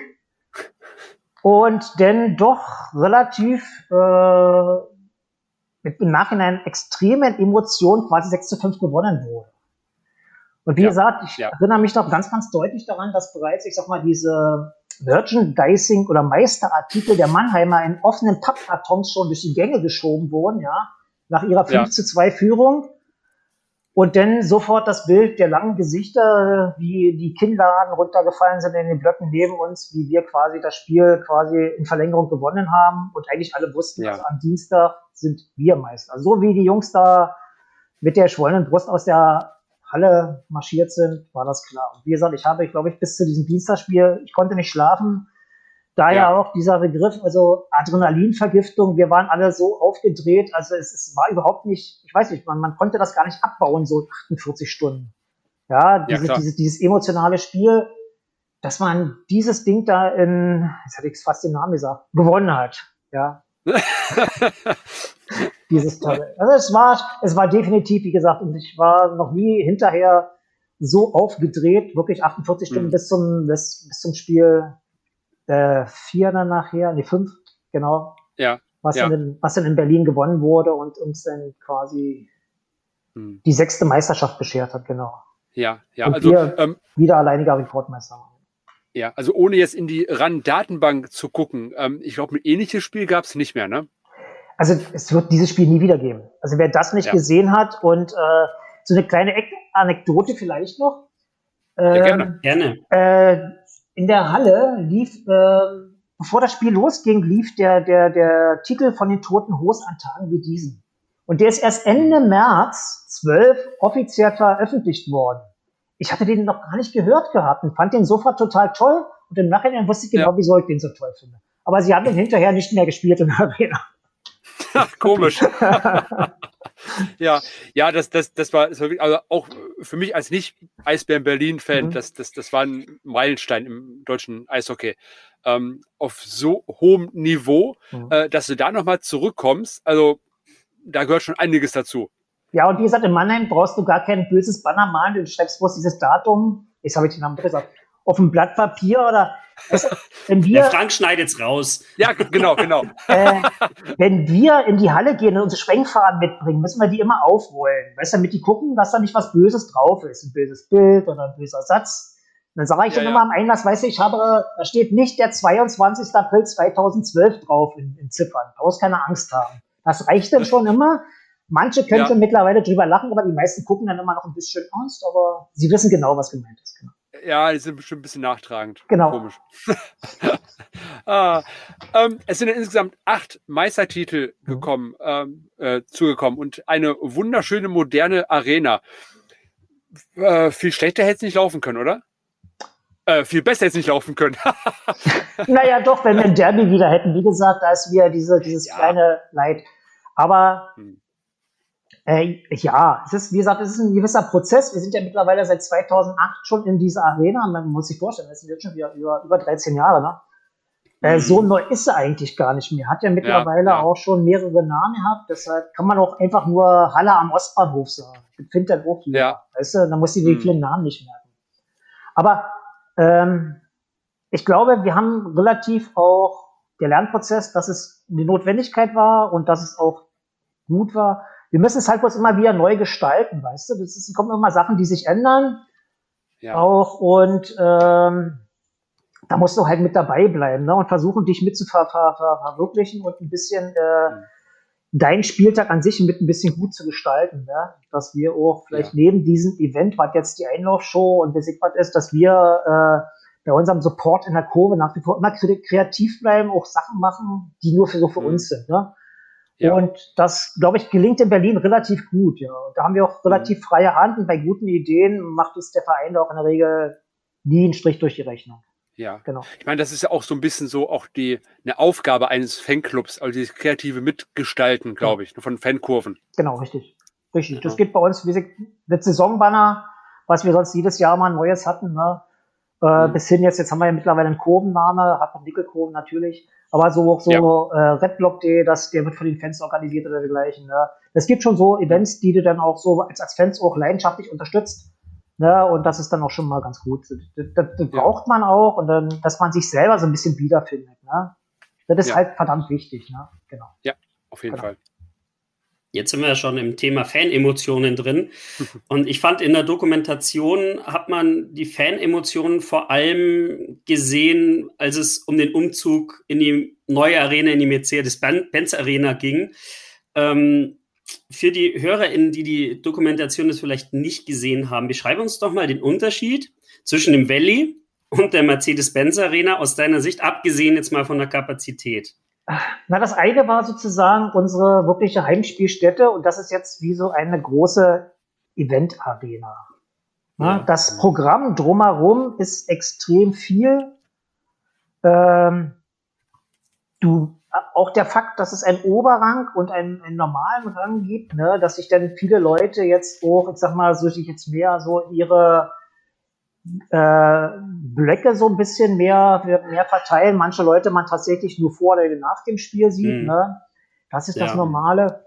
und dann doch relativ äh, mit im Nachhinein extremen Emotionen quasi sechs zu fünf gewonnen wurde. Und wie Ja. gesagt, ich Ja. erinnere mich noch ganz, ganz deutlich daran, dass bereits, ich sag mal, diese Merchandising- oder Meisterartikel der Mannheimer in offenen Pappkartons schon durch die Gänge geschoben wurden, ja, nach ihrer Ja. fünf zu zwei Führung. Und dann sofort das Bild der langen Gesichter, wie die Kinnladen runtergefallen sind in den Blöcken neben uns, wie wir quasi das Spiel quasi in Verlängerung gewonnen haben und eigentlich alle wussten, Ja. also am Dienstag sind wir Meister. So wie die Jungs da mit der schwollenen Brust aus der Halle marschiert sind, war das klar. Und wie gesagt, ich habe, ich glaube ich, bis zu diesem Dienstagsspiel, ich konnte nicht schlafen. Daher Ja. auch dieser Begriff, also Adrenalinvergiftung, wir waren alle so aufgedreht, also es, es war überhaupt nicht, ich weiß nicht, man, man konnte das gar nicht abbauen, so achtundvierzig Stunden. Ja, diese, klar. diese, dieses emotionale Spiel, dass man dieses Ding da in, jetzt hatte ich fast den Namen gesagt, gewonnen hat. Ja, dieses tolle. Also es war, es war definitiv, wie gesagt, und ich war noch nie hinterher so aufgedreht, wirklich achtundvierzig Stunden Mhm. bis zum, bis, bis zum Spiel äh, vier dann nachher, nee, fünf, genau, Ja. was, Ja. dann in, was dann in Berlin gewonnen wurde und uns dann quasi Mhm. die sechste Meisterschaft beschert hat, genau. Ja, ja, Und also wir ähm, wieder alleiniger Rekordmeister waren. ja, also ohne jetzt in die R A N-Datenbank zu gucken, ähm, ich glaube, ein ähnliches Spiel gab es nicht mehr, ne? Also es wird dieses Spiel nie wieder geben. Also wer das nicht Ja. gesehen hat und äh, so eine kleine Eck- Anekdote vielleicht noch. Ja, Ähm, gerne. Gerne. Äh, in der Halle lief, äh, bevor das Spiel losging, lief der, der, der Titel von den Toten Hosen an Tagen wie diesen. Und der ist erst Ende März zwölf offiziell veröffentlicht worden. Ich hatte den noch gar nicht gehört gehabt und fand den sofort total toll. Und im Nachhinein wusste ich genau, Ja. wieso ich den so toll finde. Aber sie haben den hinterher nicht mehr gespielt in der Arena. Komisch. Ja, ja, das, das, das war, das war wirklich, also auch für mich als Nicht-Eisbären Berlin-Fan, Mhm. das, das, das war ein Meilenstein im deutschen Eishockey. Ähm, auf so hohem Niveau, Mhm. äh, dass du da nochmal zurückkommst, also da gehört schon einiges dazu. Ja, und wie gesagt, in Mannheim brauchst du gar kein böses Banner malen, du schreibst bloß dieses Datum, jetzt habe ich den Namen gesagt, auf ein Blatt Papier oder weißt du, wenn Der wir, Frank schneidet's raus. Ja, genau, genau. äh, wenn wir in die Halle gehen und unsere Schwenkfahnen mitbringen, müssen wir die immer aufrollen, weißt du, damit die gucken, dass da nicht was Böses drauf ist, ein böses Bild oder ein böser Satz. Und dann sage ich Ja, dann ja. immer am Einlass, weißt du, ich habe, da steht nicht der zweiundzwanzigsten April zweitausendzwölf drauf in, in Ziffern, da brauchst keine Angst haben. Das reicht dann schon immer. Manche können Ja. schon mittlerweile drüber lachen, aber die meisten gucken dann immer noch ein bisschen ernst, aber sie wissen genau, was gemeint ist. Genau. Ja, die sind bestimmt ein bisschen nachtragend. Genau. Komisch. ah, ähm, es sind insgesamt acht Meistertitel Mhm. gekommen, ähm, äh, zugekommen und eine wunderschöne moderne Arena. Äh, viel schlechter hätte es nicht laufen können, oder? Äh, viel besser hätte es nicht laufen können. Naja, doch, wenn wir ein Derby wieder hätten, wie gesagt, da ist wieder diese, dieses Ja. kleine Leid. Aber Hm. äh, ja, es ist, wie gesagt, es ist ein gewisser Prozess. Wir sind ja mittlerweile seit zweitausendacht schon in dieser Arena. Man muss sich vorstellen, das sind jetzt schon wieder über, über dreizehn Jahre, ne? Äh, so neu ist sie eigentlich gar nicht mehr. Hat ja mittlerweile Ja, ja. auch schon mehrere Namen gehabt. Deshalb kann man auch einfach nur Halle am Ostbahnhof sagen. Ich finde das auch jeder. Ja. Weißt du, dann muss sie die Hm. vielen Namen nicht merken. Aber ähm, ich glaube, wir haben relativ auch der Lernprozess, dass es eine Notwendigkeit war und dass es auch gut war. Wir müssen es halt bloß immer wieder neu gestalten, weißt du? Das ist, kommen immer Sachen, die sich ändern. Ja. Auch und ähm, da musst du halt mit dabei bleiben, ne? Und versuchen, dich mit zu ver ver ver verwirklichen und ein bisschen äh, Hm. deinen Spieltag an sich mit ein bisschen gut zu gestalten, ne? Dass wir auch vielleicht Ja. neben diesem Event, was jetzt die Einlaufshow und Basic was ist, dass wir äh, bei unserem Support in der Kurve nach wie vor immer kre- kreativ bleiben, auch Sachen machen, die nur für so für Hm. uns sind, ne? Ja. Und das, glaube ich, gelingt in Berlin relativ gut, ja. Und da haben wir auch relativ freie Hand und bei guten Ideen macht uns der Verein auch in der Regel nie einen Strich durch die Rechnung. Ja. Genau. Ich meine, das ist ja auch so ein bisschen so auch die eine Aufgabe eines Fanclubs, also dieses kreative Mitgestalten, glaube ich, von Fankurven. Genau, richtig. Richtig. Ja. Das geht bei uns, wie gesagt, das Saisonbanner, was wir sonst jedes Jahr mal ein neues hatten, ne? Äh, Mhm. bis hin jetzt, jetzt haben wir ja mittlerweile einen Kurvenname, hat noch Nickelkurven natürlich, aber so auch so Ja. äh, Redblock Day, das, der wird von den Fans organisiert oder dergleichen. Ne? Es gibt schon so Events, die du dann auch so als, als Fans auch leidenschaftlich unterstützt. Ne? Und das ist dann auch schon mal ganz gut. Das, das, das Ja. braucht man auch und dann, dass man sich selber so ein bisschen wiederfindet. Ne? Das ist Ja. halt verdammt wichtig. Ne? Genau. Ja, auf jeden Genau. Fall. Jetzt sind wir ja schon im Thema Fanemotionen drin. Und ich fand, in der Dokumentation hat man die Fanemotionen vor allem gesehen, als es um den Umzug in die neue Arena, in die Mercedes-Benz Arena ging. Ähm, für die HörerInnen, die die Dokumentation das vielleicht nicht gesehen haben, beschreibe uns doch mal den Unterschied zwischen dem Valley und der Mercedes-Benz Arena aus deiner Sicht, abgesehen jetzt mal von der Kapazität. Na, das eine war sozusagen unsere wirkliche Heimspielstätte und das ist jetzt wie so eine große Event-Arena. Ja, Ja. das Programm drumherum ist extrem viel. Ähm, du, auch der Fakt, dass es einen Oberrang und einen, einen normalen Rang gibt, ne, dass sich dann viele Leute jetzt auch, ich sag mal, so sich jetzt mehr so in ihre äh, Blöcke so ein bisschen mehr, mehr verteilen. Manche Leute man tatsächlich nur vor oder nach dem Spiel sieht. Mhm. Ne? Das ist das Ja. Normale.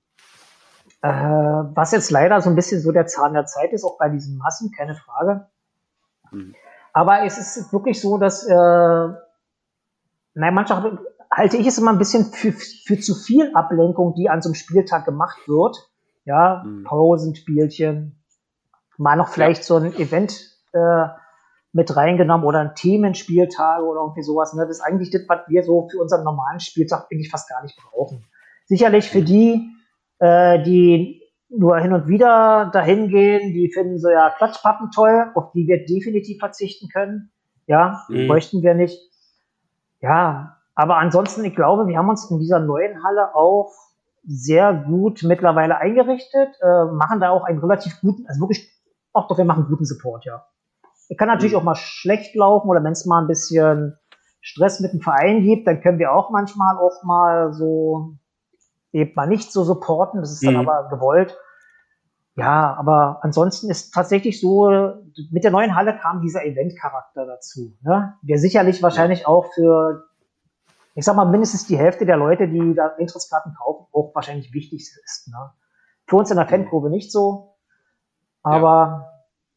Äh, was jetzt leider so ein bisschen so der Zahn der Zeit ist, auch bei diesen Massen, keine Frage. Mhm. Aber es ist wirklich so, dass äh, nein, manchmal halte ich es immer ein bisschen für, für zu viel Ablenkung, die an so einem Spieltag gemacht wird. Ja, Mhm. Pausenspielchen, mal noch vielleicht so ein Event äh, mit reingenommen oder ein Themenspieltag oder irgendwie sowas. Ne? Das ist eigentlich das, was wir so für unseren normalen Spieltag eigentlich fast gar nicht brauchen. Sicherlich für die, äh, die nur hin und wieder dahin gehen, die finden so ja Klatschpappen toll, auf die wir definitiv verzichten können. Ja, Mhm. bräuchten wir nicht. Ja, aber ansonsten, ich glaube, wir haben uns in dieser neuen Halle auch sehr gut mittlerweile eingerichtet, äh, machen da auch einen relativ guten, also wirklich, auch doch, wir machen guten Support, ja. Es kann natürlich Mhm. auch mal schlecht laufen oder wenn es mal ein bisschen Stress mit dem Verein gibt, dann können wir auch manchmal auch mal so eben mal nicht so supporten, das ist dann Mhm. aber gewollt. Ja, aber ansonsten ist tatsächlich so, mit der neuen Halle kam dieser Event-Charakter dazu, ne? Der sicherlich wahrscheinlich auch für, ich sag mal, mindestens die Hälfte der Leute, die da Eintrittskarten kaufen, auch wahrscheinlich wichtig ist, ne? Für uns in der Fankurve nicht so, aber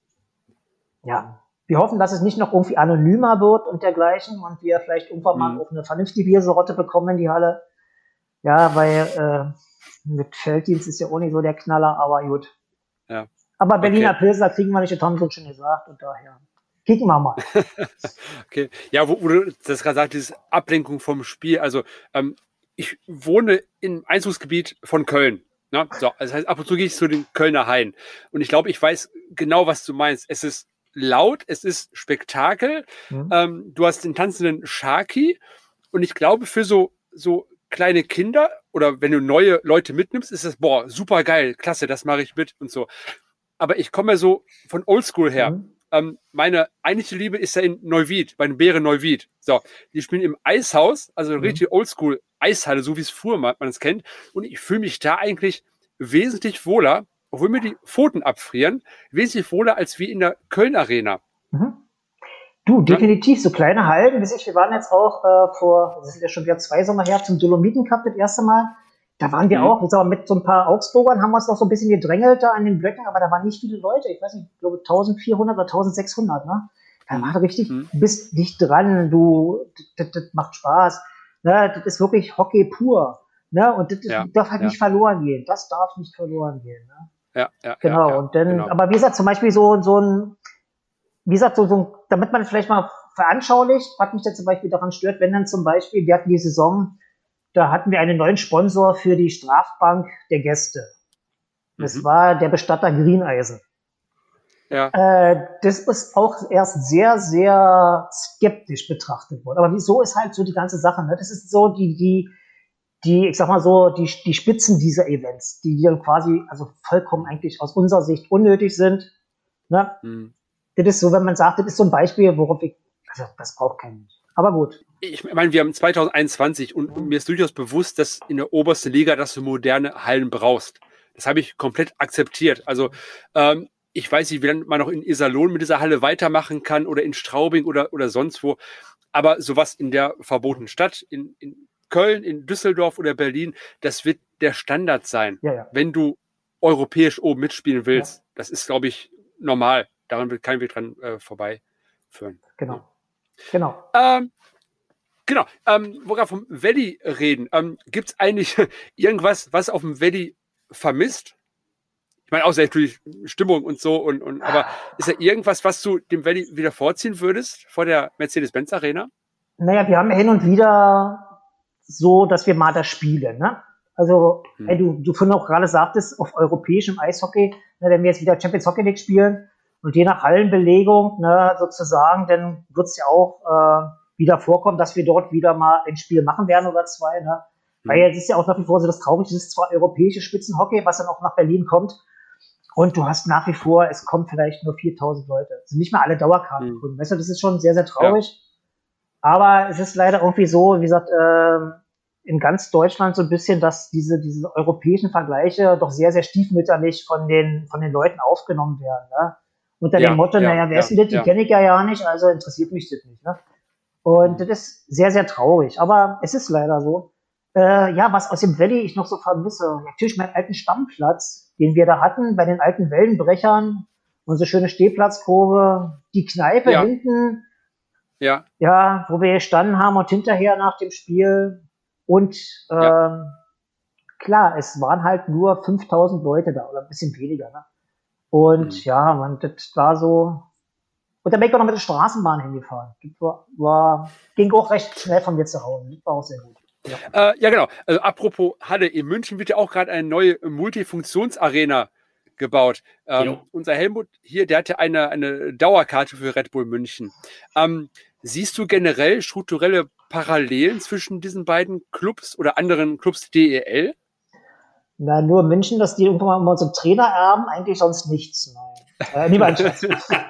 ja, wir hoffen, dass es nicht noch irgendwie anonymer wird und dergleichen und wir vielleicht irgendwann mal Mhm. auch eine vernünftige Biersorte bekommen in die Halle. Ja, weil äh, mit Felddienst ist ja auch nicht so der Knaller, aber gut. Ja. Aber Berliner Okay. Pilsner kriegen wir nicht, das haben sie uns schon gesagt und daher kicken wir mal. Okay. Ja, wo, wo du das gerade sagst, diese Ablenkung vom Spiel. Also, ähm, ich wohne im Einzugsgebiet von Köln. Ne? So, also das heißt, ab und zu gehe ich zu den Kölner Hain. Und ich glaube, ich weiß genau, was du meinst. Es ist laut, es ist Spektakel. Mhm. Ähm, du hast den tanzenden Sharky. Und ich glaube, für so, so kleine Kinder oder wenn du neue Leute mitnimmst, ist das, boah, super geil, klasse, das mache ich mit und so. Aber ich komme ja so von Oldschool her. Mhm. Ähm, meine eigentliche Liebe ist ja in Neuwied, bei den Bären Neuwied. So, die spielen im Eishaus, also Mhm. richtig Oldschool Eishalle, so wie es früher man es kennt. Und ich fühle mich da eigentlich wesentlich wohler, obwohl mir die Pfoten abfrieren, wesentlich wohler als wie in der Köln Arena. Mhm. Du, definitiv, so kleine Hallen, bis ich, wir waren jetzt auch äh, vor, das ist ja schon wieder zwei Sommer her, zum Dolomiten Cup das erste Mal. Da waren wir Mhm. auch, ich sag mal, mit so ein paar Augsburgern haben wir uns noch so ein bisschen gedrängelt da an den Blöcken, aber da waren nicht viele Leute, ich weiß nicht, ich glaube eintausendvierhundert oder eintausendsechshundert, ne? Da war richtig, Mhm. du bist dicht dran, du, das, das macht Spaß, ne? Das ist wirklich Hockey pur, ne? Und das ist, Ja, darf halt ja. nicht verloren gehen, das darf nicht verloren gehen, ne? Ja, ja, Genau, ja, ja, und dann, genau. aber wie gesagt, zum Beispiel so, so ein, wie gesagt, so, so ein, damit man es vielleicht mal veranschaulicht, was mich da zum Beispiel daran stört, wenn dann zum Beispiel, wir hatten die Saison, da hatten wir einen neuen Sponsor für die Strafbank der Gäste. Das Mhm. war der Bestatter Greeneisen. Ja, Äh, das ist auch erst sehr, sehr skeptisch betrachtet worden. Aber wieso ist halt so die ganze Sache, ne? Das ist so die, die, die, ich sag mal so, die, die Spitzen dieser Events, die dann quasi, also vollkommen eigentlich aus unserer Sicht unnötig sind, ne? mhm. Das ist so, wenn man sagt, das ist so ein Beispiel, worauf ich, also das braucht kein Mensch. Aber gut. Ich meine, wir haben zwanzig einundzwanzig und mir ist durchaus bewusst, dass in der obersten Liga, dass du moderne Hallen brauchst. Das habe ich komplett akzeptiert. Also ähm, ich weiß nicht, wie lange man noch in Iserlohn mit dieser Halle weitermachen kann oder in Straubing oder, oder sonst wo. Aber sowas in der verbotenen Stadt, in, in Köln, in Düsseldorf oder Berlin, das wird der Standard sein, Ja, ja. wenn du europäisch oben mitspielen willst. Ja. Das ist, glaube ich, normal. Daran wird kein Weg dran äh, vorbeiführen. Genau. Ja. Genau. Ähm, genau. Ähm, wo wir vom Valley reden, ähm, gibt es eigentlich irgendwas, was auf dem Valley vermisst? Ich meine, außer natürlich Stimmung und so, und, und aber ist da irgendwas, was du dem Valley wieder vorziehen würdest vor der Mercedes-Benz Arena? Naja, wir haben hin und wieder so, dass wir mal da spielen, ne? Also, hm. ey, du, du vorhin auch gerade sagtest, auf europäischem Eishockey, ne, wenn wir jetzt wieder Champions Hockey League spielen und je nach Hallenbelegung, ne, sozusagen, dann wird es ja auch äh, wieder vorkommen, dass wir dort wieder mal ein Spiel machen werden oder zwei, ne? Hm. Weil jetzt ist ja auch nach wie vor so das Traurige, es ist zwar europäische Spitzenhockey, was dann auch nach Berlin kommt, und du hast nach wie vor, es kommen vielleicht nur viertausend Leute. Es sind nicht mal alle Dauerkartenkunden. Hm. Weißt du, das ist schon sehr, sehr traurig. Ja. Aber es ist leider irgendwie so, wie gesagt, äh, in ganz Deutschland so ein bisschen, dass diese, diese europäischen Vergleiche doch sehr, sehr stiefmütterlich von den, von den Leuten aufgenommen werden. Ne? Unter ja, dem Motto, ja, naja, wer ja, ist denn das? Die ja. kenne ich ja ja nicht, also interessiert mich das nicht. Ne? Und mhm. das ist sehr, sehr traurig. Aber es ist leider so. Äh, ja, was aus dem Valley ich noch so vermisse, natürlich meinen alten Stammplatz, den wir da hatten, bei den alten Wellenbrechern, unsere schöne Stehplatzkurve, die Kneipe ja. hinten, ja. ja, wo wir gestanden haben und hinterher nach dem Spiel. Und ähm, ja. klar, es waren halt nur fünftausend Leute da oder ein bisschen weniger. Ne? Und mhm. ja, man, das war so. Und dann bin ich auch noch mit der Straßenbahn hingefahren. Das war, war, ging auch recht schnell von mir zu Hause. Das war auch sehr gut. Ja, äh, ja genau. Also apropos Halle, in München wird ja auch gerade eine neue Multifunktionsarena gebaut. Ähm, unser Helmut hier, der hatte eine, eine Dauerkarte für Red Bull München. Ähm, siehst du generell strukturelle Parallelen zwischen diesen beiden Clubs oder anderen Clubs D E L? Na, nur München, dass die irgendwann mal unseren Trainer erben, eigentlich sonst nichts. Nein. Äh, niemand Schatz.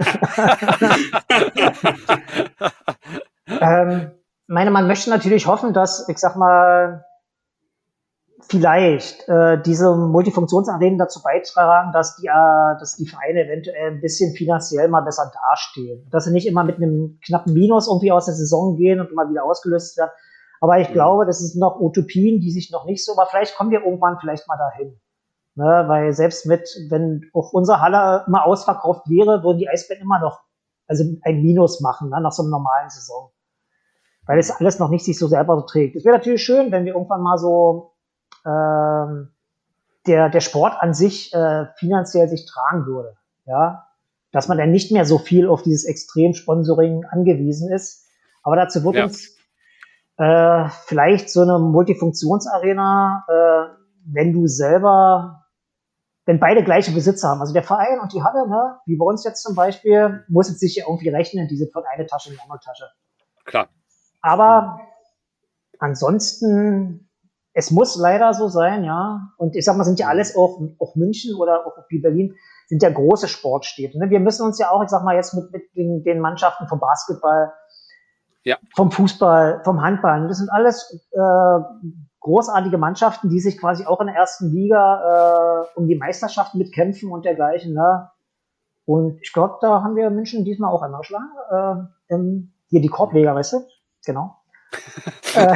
ähm, meine, man möchte natürlich hoffen, dass, ich sag mal, vielleicht äh, diese Multifunktionsarenen dazu beitragen, dass die, äh, dass die Vereine eventuell ein bisschen finanziell mal besser dastehen. Dass sie nicht immer mit einem knappen Minus irgendwie aus der Saison gehen und immer wieder ausgelöst werden. Aber ich mhm. glaube, das sind noch Utopien, die sich noch nicht so, aber vielleicht kommen wir irgendwann vielleicht mal dahin. Ne? Weil selbst mit, wenn auch unsere Halle immer ausverkauft wäre, würden die Eisbären immer noch also ein Minus machen, ne? Nach so einer normalen Saison. Weil es alles noch nicht sich so selber so trägt. Es wäre natürlich schön, wenn wir irgendwann mal so Ähm, der, der Sport an sich äh, finanziell sich tragen würde, ja, dass man dann nicht mehr so viel auf dieses Extrem-Sponsoring angewiesen ist. Aber dazu wird ja. uns äh, vielleicht so eine Multifunktionsarena, äh, wenn du selber, wenn beide gleiche Besitzer haben, also der Verein und die Halle, ne, wie bei uns jetzt zum Beispiel, muss es sich ja irgendwie rechnen, diese von einer Tasche in die andere Tasche. Klar. Aber ansonsten es muss leider so sein, ja. Und ich sag mal, sind ja alles auch, auch München oder auch wie Berlin, sind ja große Sportstädte. Ne? Wir müssen uns ja auch, ich sag mal, jetzt mit, mit den, den Mannschaften vom Basketball, ja. vom Fußball, vom Handball, das sind alles äh, großartige Mannschaften, die sich quasi auch in der ersten Liga äh, um die Meisterschaften mitkämpfen und dergleichen. Ne? Und ich glaube, da haben wir München diesmal auch einmal geschlagen. Äh, ähm, hier die Korbleger, weißt du? Genau. äh,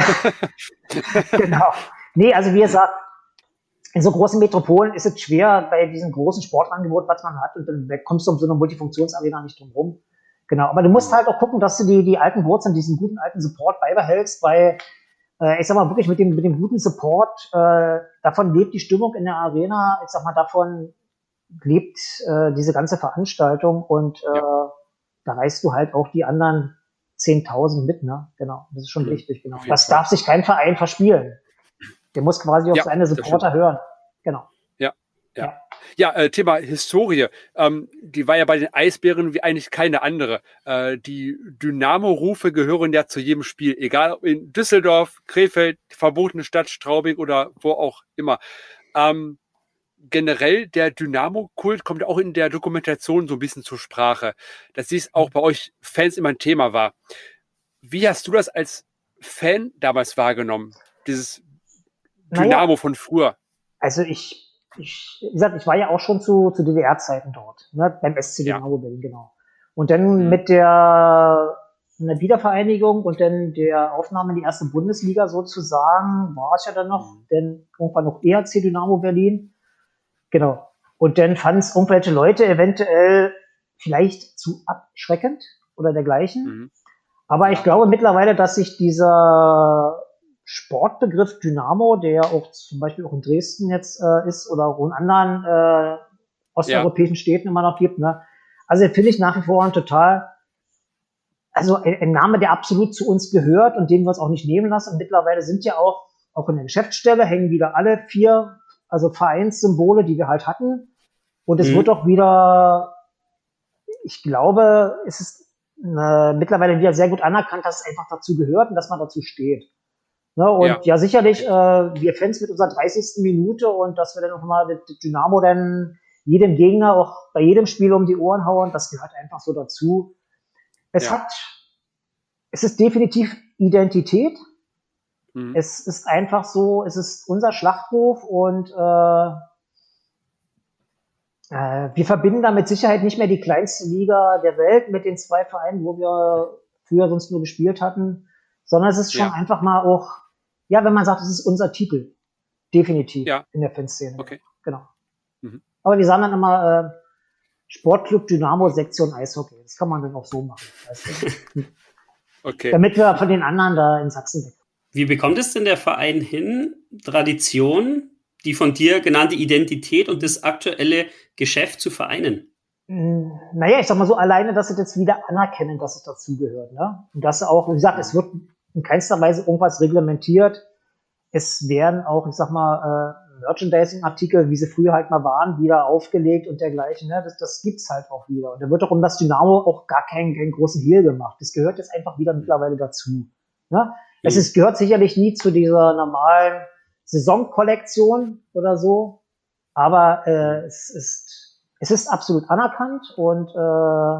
genau. Nee, also wie gesagt, in so großen Metropolen ist es schwer bei diesem großen Sportangebot, was man hat, und dann kommst du um so eine Multifunktionsarena nicht drum rum. Genau, aber du musst halt auch gucken, dass du die, die alten Wurzeln, diesen guten alten Support beibehältst, weil, äh, ich sag mal, wirklich mit dem, mit dem guten Support, äh, davon lebt die Stimmung in der Arena, ich sag mal, davon lebt äh, diese ganze Veranstaltung, und äh, ja. da reißt du halt auch die anderen zehntausend mit, ne? Genau, das ist schon mhm. wichtig, genau. Das Fall. Darf sich kein Verein verspielen. Der muss quasi auf ja, seine Supporter hören. Genau. Ja, ja. Ja, ja äh, Thema Historie. Ähm, die war ja bei den Eisbären wie eigentlich keine andere. Äh, die Dynamo-Rufe gehören ja zu jedem Spiel. Egal ob in Düsseldorf, Krefeld, verbotene Stadt, Straubing oder wo auch immer. Ähm, generell der Dynamo-Kult kommt auch in der Dokumentation so ein bisschen zur Sprache. Dass dies auch bei euch Fans immer ein Thema war. Wie hast du das als Fan damals wahrgenommen? Dieses Dynamo naja, von früher. Also ich, ich, wie gesagt, ich war ja auch schon zu, zu D D R-Zeiten dort, ne, beim S C Dynamo ja. Berlin, genau. Und dann mhm. mit der, der Wiedervereinigung und dann der Aufnahme in die erste Bundesliga sozusagen, war es ja dann noch, mhm. denn irgendwann noch E H C Dynamo Berlin. Genau. Und dann fanden es irgendwelche Leute eventuell vielleicht zu abschreckend oder dergleichen. Mhm. Aber ja. ich glaube mittlerweile, dass sich dieser Sportbegriff Dynamo, der auch zum Beispiel auch in Dresden jetzt äh, ist oder auch in anderen äh, osteuropäischen ja. Städten immer noch gibt. Ne? Also finde ich nach wie vor ein total, also ein, ein Name, der absolut zu uns gehört und den wir uns auch nicht nehmen lassen. Und mittlerweile sind ja auch, auch in der Geschäftsstelle hängen wieder alle vier, also Vereinssymbole, die wir halt hatten. Und es mhm. wird auch wieder, ich glaube, es ist äh, mittlerweile wieder sehr gut anerkannt, dass es einfach dazu gehört und dass man dazu steht. Ne, und ja, ja sicherlich, äh, wir Fans mit unserer dreißigsten Minute und dass wir dann nochmal das Dynamo dann jedem Gegner auch bei jedem Spiel um die Ohren hauen, das gehört einfach so dazu. Es ja. hat, es ist definitiv Identität. Mhm. Es ist einfach so, es ist unser Schlachtruf und äh, äh, wir verbinden da mit Sicherheit nicht mehr die kleinste Liga der Welt mit den zwei Vereinen, wo wir früher sonst nur gespielt hatten, sondern es ist schon ja. einfach mal auch, ja, wenn man sagt, es ist unser Titel. Definitiv ja. in der Fanszene. Okay. Genau. Mhm. Aber wir sagen dann immer äh, Sportclub Dynamo Sektion Eishockey. Das kann man dann auch so machen. Weißt du? Okay. Damit wir von den anderen da in Sachsen weg. Wie bekommt es denn der Verein hin, Tradition, die von dir genannte Identität und das aktuelle Geschäft zu vereinen? Naja, ich sag mal so, alleine, dass sie jetzt wieder anerkennen, dass es dazugehört. Ne? Und dass auch, wie gesagt, es wird in keinster Weise irgendwas reglementiert. Es werden auch, ich sag mal, äh, Merchandising-Artikel, wie sie früher halt mal waren, wieder aufgelegt und dergleichen. Ne? Das, das gibt's halt auch wieder. Und da wird auch um das Dynamo auch gar keinen, keinen großen Hehl gemacht. Das gehört jetzt einfach wieder mittlerweile dazu. Ne? Mhm. Es ist, gehört sicherlich nie zu dieser normalen Saisonkollektion oder so, aber äh, es ist, es ist absolut anerkannt und äh,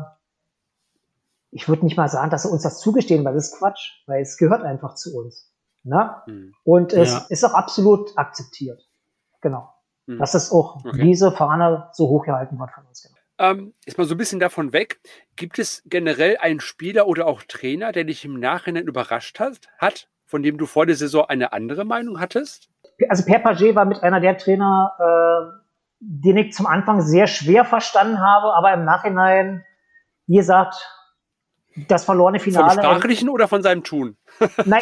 ich würde nicht mal sagen, dass sie uns das zugestehen, weil das ist Quatsch, weil es gehört einfach zu uns. Ne? Mhm. Und es ja. ist auch absolut akzeptiert. Genau. Mhm. Dass es auch okay. diese Fahne so hochgehalten wird von uns. Genau. Ähm, ist mal so ein bisschen davon weg. Gibt es generell einen Spieler oder auch Trainer, der dich im Nachhinein überrascht hat, hat, von dem du vor der Saison eine andere Meinung hattest? Also Per Paget war mit einer der Trainer, äh, den ich zum Anfang sehr schwer verstanden habe, aber im Nachhinein, wie gesagt, das verlorene Finale. Vom Sprachlichen oder von seinem Tun? Nein,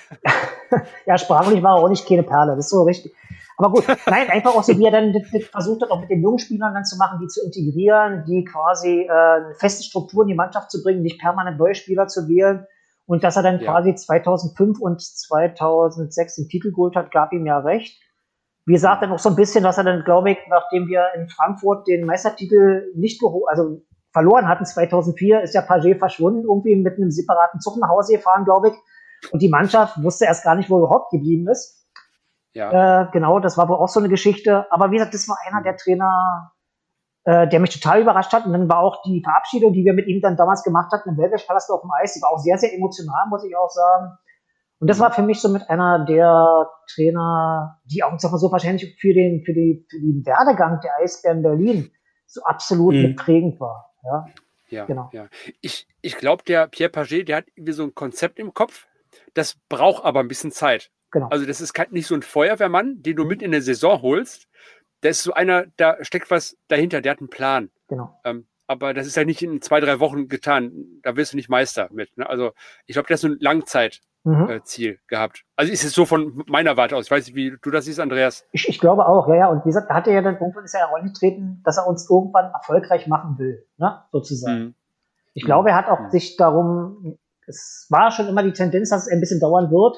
ja, sprachlich war er auch nicht keine Perle, das ist so richtig. Aber gut, nein, einfach auch so, wie er dann das, das versucht hat, auch mit den jungen Spielern dann zu machen, die zu integrieren, die quasi äh, eine feste Struktur in die Mannschaft zu bringen, nicht permanent neue Spieler zu wählen. Und dass er dann ja. quasi zweitausendfünf und zweitausendsechs den Titel geholt hat, gab ihm ja recht. Wie gesagt, dann auch so ein bisschen, dass er dann, glaube ich, nachdem wir in Frankfurt den Meistertitel nicht geholt, also verloren hatten, zweitausendvier, ist ja Paget verschwunden, irgendwie mit einem separaten Zug nach Hause gefahren, glaube ich. Und die Mannschaft wusste erst gar nicht, wo er überhaupt geblieben ist. Ja. Äh, genau, das war wohl auch so eine Geschichte. Aber wie gesagt, das war einer der Trainer, äh, der mich total überrascht hat. Und dann war auch die Verabschiedung, die wir mit ihm dann damals gemacht hatten, im Wellbesch-Palast auf dem Eis, die war auch sehr, sehr emotional, muss ich auch sagen. Und das war für mich so mit einer der Trainer, die auch, sag mal so, wahrscheinlich für den, für die, für den Werdegang der Eisbären Berlin so absolut Mhm. mit prägend war. Ja, Ja, genau. ja. Ich, ich glaube, der Pierre Pagé, der hat irgendwie so ein Konzept im Kopf, das braucht aber ein bisschen Zeit. Genau. Also das ist kein, nicht so ein Feuerwehrmann, den du mit in der Saison holst. Der ist so einer, da steckt was dahinter, der hat einen Plan. Genau. Ähm, aber das ist ja nicht in zwei, drei Wochen getan. Da wirst du nicht Meister mit. Ne? Also ich glaube, der hat so ein Langzeitziel Mhm. äh, gehabt. Also ist es so von meiner Warte aus. Ich weiß nicht, wie du das siehst, Andreas. Ich, ich glaube auch, ja, ja. Und wie gesagt, da hat er ja dann irgendwann ist er ja auch getreten, dass er uns irgendwann erfolgreich machen will, ne? Sozusagen. Mhm. Ich glaube, er hat auch Mhm. sich darum, es war schon immer die Tendenz, dass es ein bisschen dauern wird.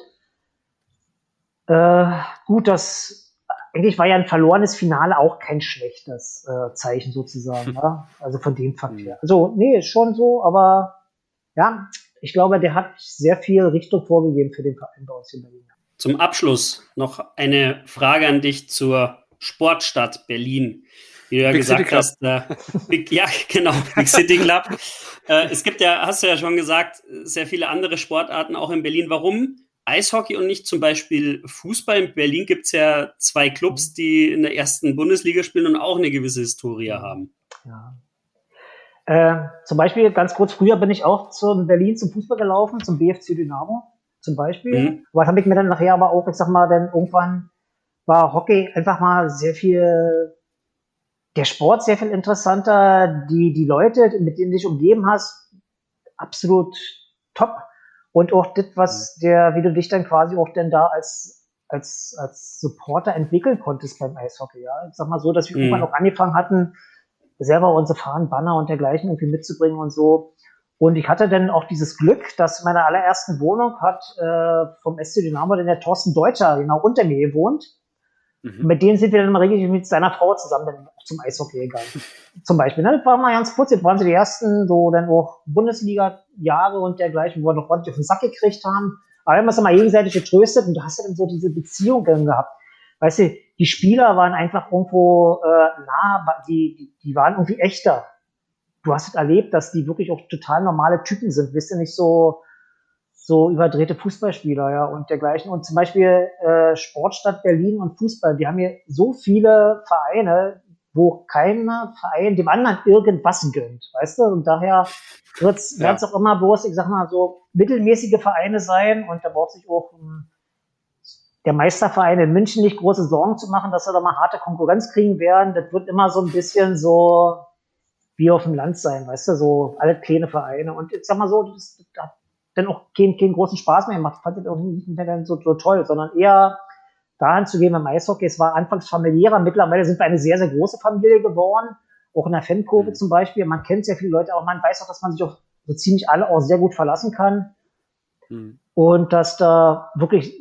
Äh, gut, das eigentlich war ja ein verlorenes Finale auch kein schlechtes äh, Zeichen sozusagen, ja? Also von dem Fakt her. Also, nee, ist schon so, aber ja, ich glaube, der hat sehr viel Richtung vorgegeben für den Verein bei uns hier in Berlin. Zum Abschluss noch eine Frage an dich zur Sportstadt Berlin. Wie du ja Big gesagt City hast, äh, Big, ja, genau, Big City Club. äh, es gibt ja, hast du ja schon gesagt, sehr viele andere Sportarten auch in Berlin. Warum Eishockey und nicht zum Beispiel Fußball? In Berlin gibt es ja zwei Clubs, die in der ersten Bundesliga spielen und auch eine gewisse Historie haben. Ja. Äh, zum Beispiel, ganz kurz, früher bin ich auch zu Berlin zum Fußball gelaufen, zum B F C Dynamo zum Beispiel. Mhm. Was habe ich mir dann nachher aber auch, ich sag mal, dann irgendwann war Hockey einfach mal sehr viel, der Sport sehr viel interessanter, die, die Leute, mit denen du dich umgeben hast, absolut top. Und auch das, was der, wie du dich dann quasi auch denn da als, als, als Supporter entwickeln konntest beim Eishockey, ja. Ich sag mal so, dass wir Mhm. irgendwann auch angefangen hatten, selber unsere Fahnen, Banner und dergleichen irgendwie mitzubringen und so. Und ich hatte dann auch dieses Glück, dass in meiner allerersten Wohnung hat äh, vom S C Dynamo dann der Thorsten Deutscher genau unter mir gewohnt. Mhm. Mit denen sind wir dann mal regelmäßig mit seiner Frau zusammen dann auch zum Eishockey gegangen. Zum Beispiel. Ne? Das war mal ganz kurz, jetzt waren sie die ersten, so dann auch Bundesliga-Jahre und dergleichen, wo wir noch ordentlich auf den Sack gekriegt haben. Aber wir haben uns dann mal gegenseitig getröstet und du hast ja dann so diese Beziehung dann gehabt. Weißt du, die Spieler waren einfach irgendwo äh, nah, die, die, die waren irgendwie echter. Du hast es erlebt, dass die wirklich auch total normale Typen sind. Wisst ihr, nicht so, so überdrehte Fußballspieler, ja, und dergleichen. Und zum Beispiel äh, Sportstadt Berlin und Fußball, die haben hier so viele Vereine, wo keiner Verein dem anderen irgendwas gönnt, weißt du? Und daher wird's, Ja. wird's auch immer bloß, ich sag mal, so mittelmäßige Vereine sein und da braucht sich auch um, der Meisterverein in München nicht große Sorgen zu machen, dass sie da mal harte Konkurrenz kriegen werden. Das wird immer so ein bisschen so wie auf dem Land sein, weißt du, so alle kleine Vereine. Und ich sag mal so, das, das hat dann auch keinen, keinen großen Spaß mehr gemacht. Ich fand das auch nicht mehr so, so toll, sondern eher dahin zu gehen beim Eishockey. Es war anfangs familiärer. Mittlerweile sind wir eine sehr, sehr große Familie geworden. Auch in der Fankurve Mhm. zum Beispiel. Man kennt sehr viele Leute, aber man weiß auch, dass man sich auf so ziemlich alle auch sehr gut verlassen kann. Mhm. Und dass da wirklich,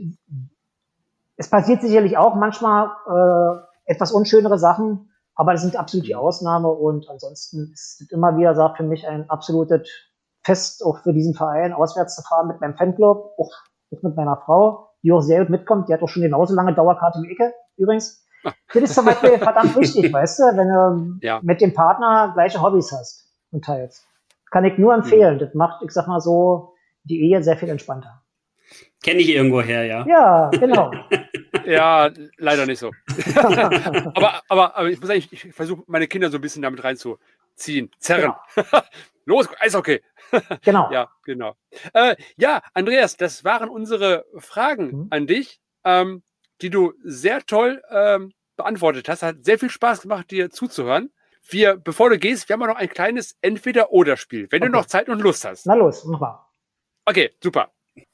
es passiert sicherlich auch manchmal äh, etwas unschönere Sachen, aber das sind absolut die Ausnahme und ansonsten ist es immer wieder, sagt für mich, ein absolutes Fest, auch für diesen Verein, auswärts zu fahren mit meinem Fanclub, auch, auch mit meiner Frau, die auch sehr gut mitkommt. Die hat auch schon genauso lange Dauerkarte wie ich, übrigens. Das ist zum Beispiel verdammt wichtig, weißt du, wenn du Ja. mit dem Partner gleiche Hobbys hast und teilst. Kann ich nur empfehlen. Das macht, ich sag mal so, die Ehe sehr viel entspannter. Kenne ich irgendwo her, ja. Ja, genau. Ja, leider nicht so. aber, aber, aber ich muss sagen, ich, ich versuche meine Kinder so ein bisschen damit reinzuziehen, zerren. Los, Eishockey. Genau. Ja, genau. Äh, ja, Andreas, das waren unsere Fragen Mhm. an dich, ähm, die du sehr toll ähm, beantwortet hast. Hat sehr viel Spaß gemacht, dir zuzuhören. Wir, bevor du gehst, wir haben noch ein kleines Entweder-Oder-Spiel, wenn Okay. du noch Zeit und Lust hast. Na los, mach mal. Okay, super.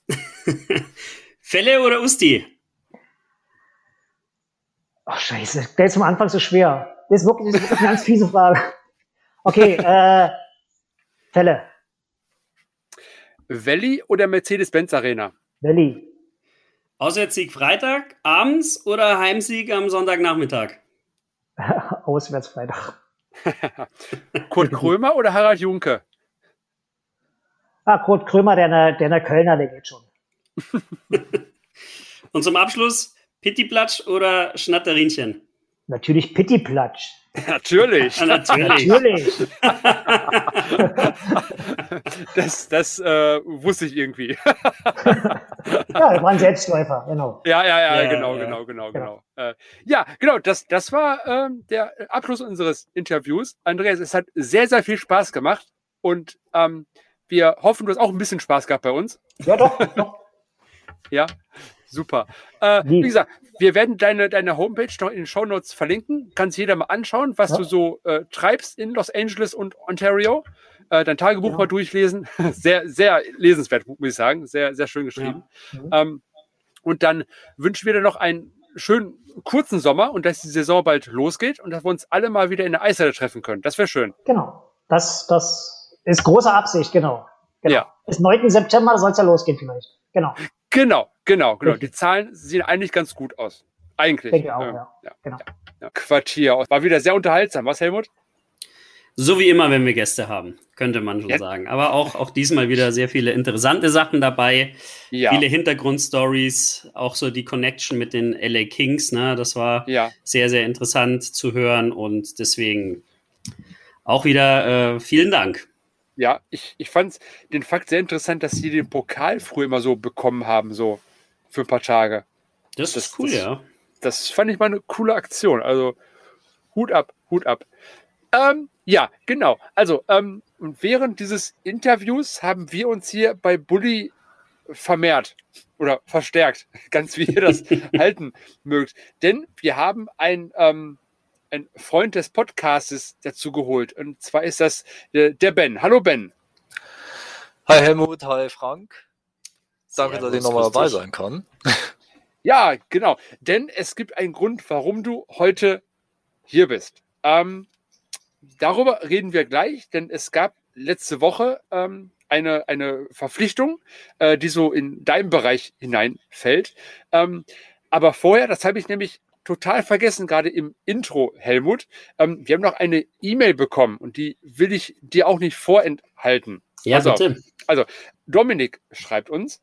Felle oder Usti? Ach, scheiße. Der ist am Anfang so schwer. Das ist wirklich, das ist wirklich eine ganz fiese Frage. Okay, äh, Fälle. Valley oder Mercedes-Benz Arena? Valley. Auswärtssieg Freitag abends oder Heimsieg am Sonntagnachmittag? Auswärts Freitag. Kurt Krömer oder Harald Junke? Ah, Kurt Krömer, der, der, der Kölner, der geht schon. Und zum Abschluss Pittiplatsch oder Schnatterinchen? Natürlich Pittiplatsch. Natürlich. Natürlich. Natürlich. Das, das äh, wusste ich irgendwie. Ja, das war ein Selbstläufer, genau. Ja, ja, ja, Ja, genau, ja. genau, genau, genau. Äh, ja, genau, das, das war ähm, der Abschluss unseres Interviews. Andreas, es hat sehr, sehr viel Spaß gemacht und ähm, wir hoffen, du hast auch ein bisschen Spaß gehabt bei uns. Ja, doch, doch. Ja, super. Äh, Wie? wie gesagt, wir werden deine, deine Homepage noch in den Shownotes verlinken. Kann sich jeder mal anschauen, was Ja. du so äh, treibst in Los Angeles und Ontario. Äh, dein Tagebuch Ja. mal durchlesen. Sehr, sehr lesenswert, muss ich sagen. Sehr, sehr schön geschrieben. Ja. Ähm, und dann wünschen wir dir noch einen schönen kurzen Sommer und dass die Saison bald losgeht und dass wir uns alle mal wieder in der Eishalle treffen können. Das wäre schön. Genau. Das, das ist große Absicht, genau. genau. Ja. Bis neunten September soll es ja losgehen vielleicht. Genau. Genau, genau, genau. Richtig. Die Zahlen sehen eigentlich ganz gut aus. Eigentlich. Denke auch, Ähm, ja. ja. Genau. Ja. Quartier. War wieder sehr unterhaltsam, was, Helmut? So wie immer, wenn wir Gäste haben, könnte man schon Ja. sagen. Aber auch, auch diesmal wieder sehr viele interessante Sachen dabei. Ja. Viele Hintergrundstories, auch so die Connection mit den L A Kings. Ne? Das war Ja. sehr, sehr interessant zu hören und deswegen auch wieder äh, vielen Dank. Ja, ich, ich fand den Fakt sehr interessant, dass sie den Pokal früher immer so bekommen haben, so für ein paar Tage. Das, Das- ist cool, das- ja. Das fand ich mal eine coole Aktion. Also Hut ab, Hut ab. Ähm, ja, genau. Also ähm, und während dieses Interviews haben wir uns hier bei Bully vermehrt oder verstärkt, ganz wie ihr das halten mögt. Denn wir haben ein, ähm, ein Freund des Podcastes dazu geholt. Und zwar ist das äh, der Ben. Hallo Ben. Hi Helmut, hi Frank. Danke, dass ich Servus, nochmal grüß dabei dich. sein kann. Ja, genau. Denn es gibt einen Grund, warum du heute hier bist. Ähm, darüber reden wir gleich, denn es gab letzte Woche ähm, eine, eine Verpflichtung, äh, die so in deinem Bereich hineinfällt. Ähm, aber vorher, das habe ich nämlich total vergessen, gerade im Intro, Helmut. Ähm, wir haben noch eine E-Mail bekommen und die will ich dir auch nicht vorenthalten. Ja, Pass auf. bitte. Dominik schreibt uns: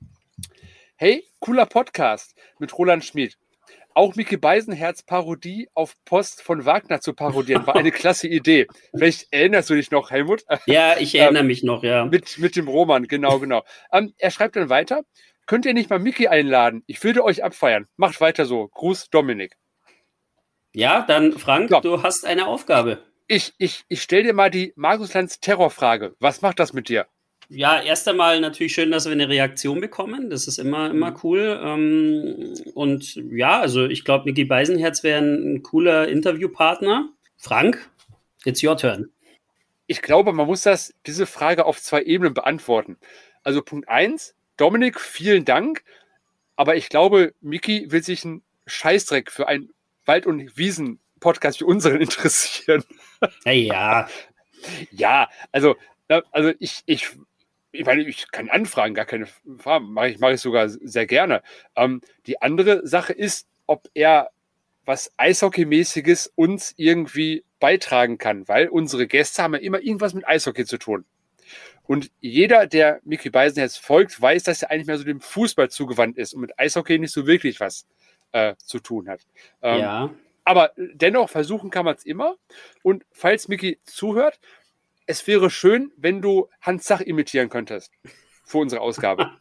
Hey, cooler Podcast mit Roland Schmid. Auch Micky Beisenherz Parodie auf Post von Wagner zu parodieren, war eine klasse Idee. Vielleicht erinnerst du dich noch, Helmut? Ja, ich erinnere mich noch, ja. Mit, mit dem Roman, genau, genau. Ähm, er schreibt dann weiter: Könnt ihr nicht mal Micky einladen? Ich würde euch abfeiern. Macht weiter so. Gruß, Dominik. Ja, dann Frank, Ja. du hast eine Aufgabe. Ich, ich, ich stelle dir mal die Markus Lanz Terrorfrage. Was macht das mit dir? Ja, erst einmal natürlich schön, dass wir eine Reaktion bekommen. Das ist immer, immer cool. Ähm, und ja, also ich glaube, Micky Beisenherz wäre ein, ein cooler Interviewpartner. Frank, it's your turn. Ich glaube, man muss das, diese Frage auf zwei Ebenen beantworten. Also Punkt eins, Dominik, vielen Dank. Aber ich glaube, Micky will sich einen Scheißdreck für einen Wald- und Wiesen-Podcast wie unseren interessieren. Ja, ja. Ja, also, na, also ich, ich, ich meine, ich kann anfragen, gar keine Frage, mache ich, mache ich sogar sehr gerne. Ähm, die andere Sache ist, ob er was Eishockeymäßiges uns irgendwie beitragen kann, weil unsere Gäste haben ja immer irgendwas mit Eishockey zu tun. Und jeder, der Micky Beisenherz folgt, weiß, dass er eigentlich mehr so dem Fußball zugewandt ist und mit Eishockey nicht so wirklich was äh, zu tun hat. Ähm, Ja. Aber dennoch versuchen kann man es immer. Und falls Micky zuhört, es wäre schön, wenn du Hans Zach imitieren könntest für unsere Ausgabe.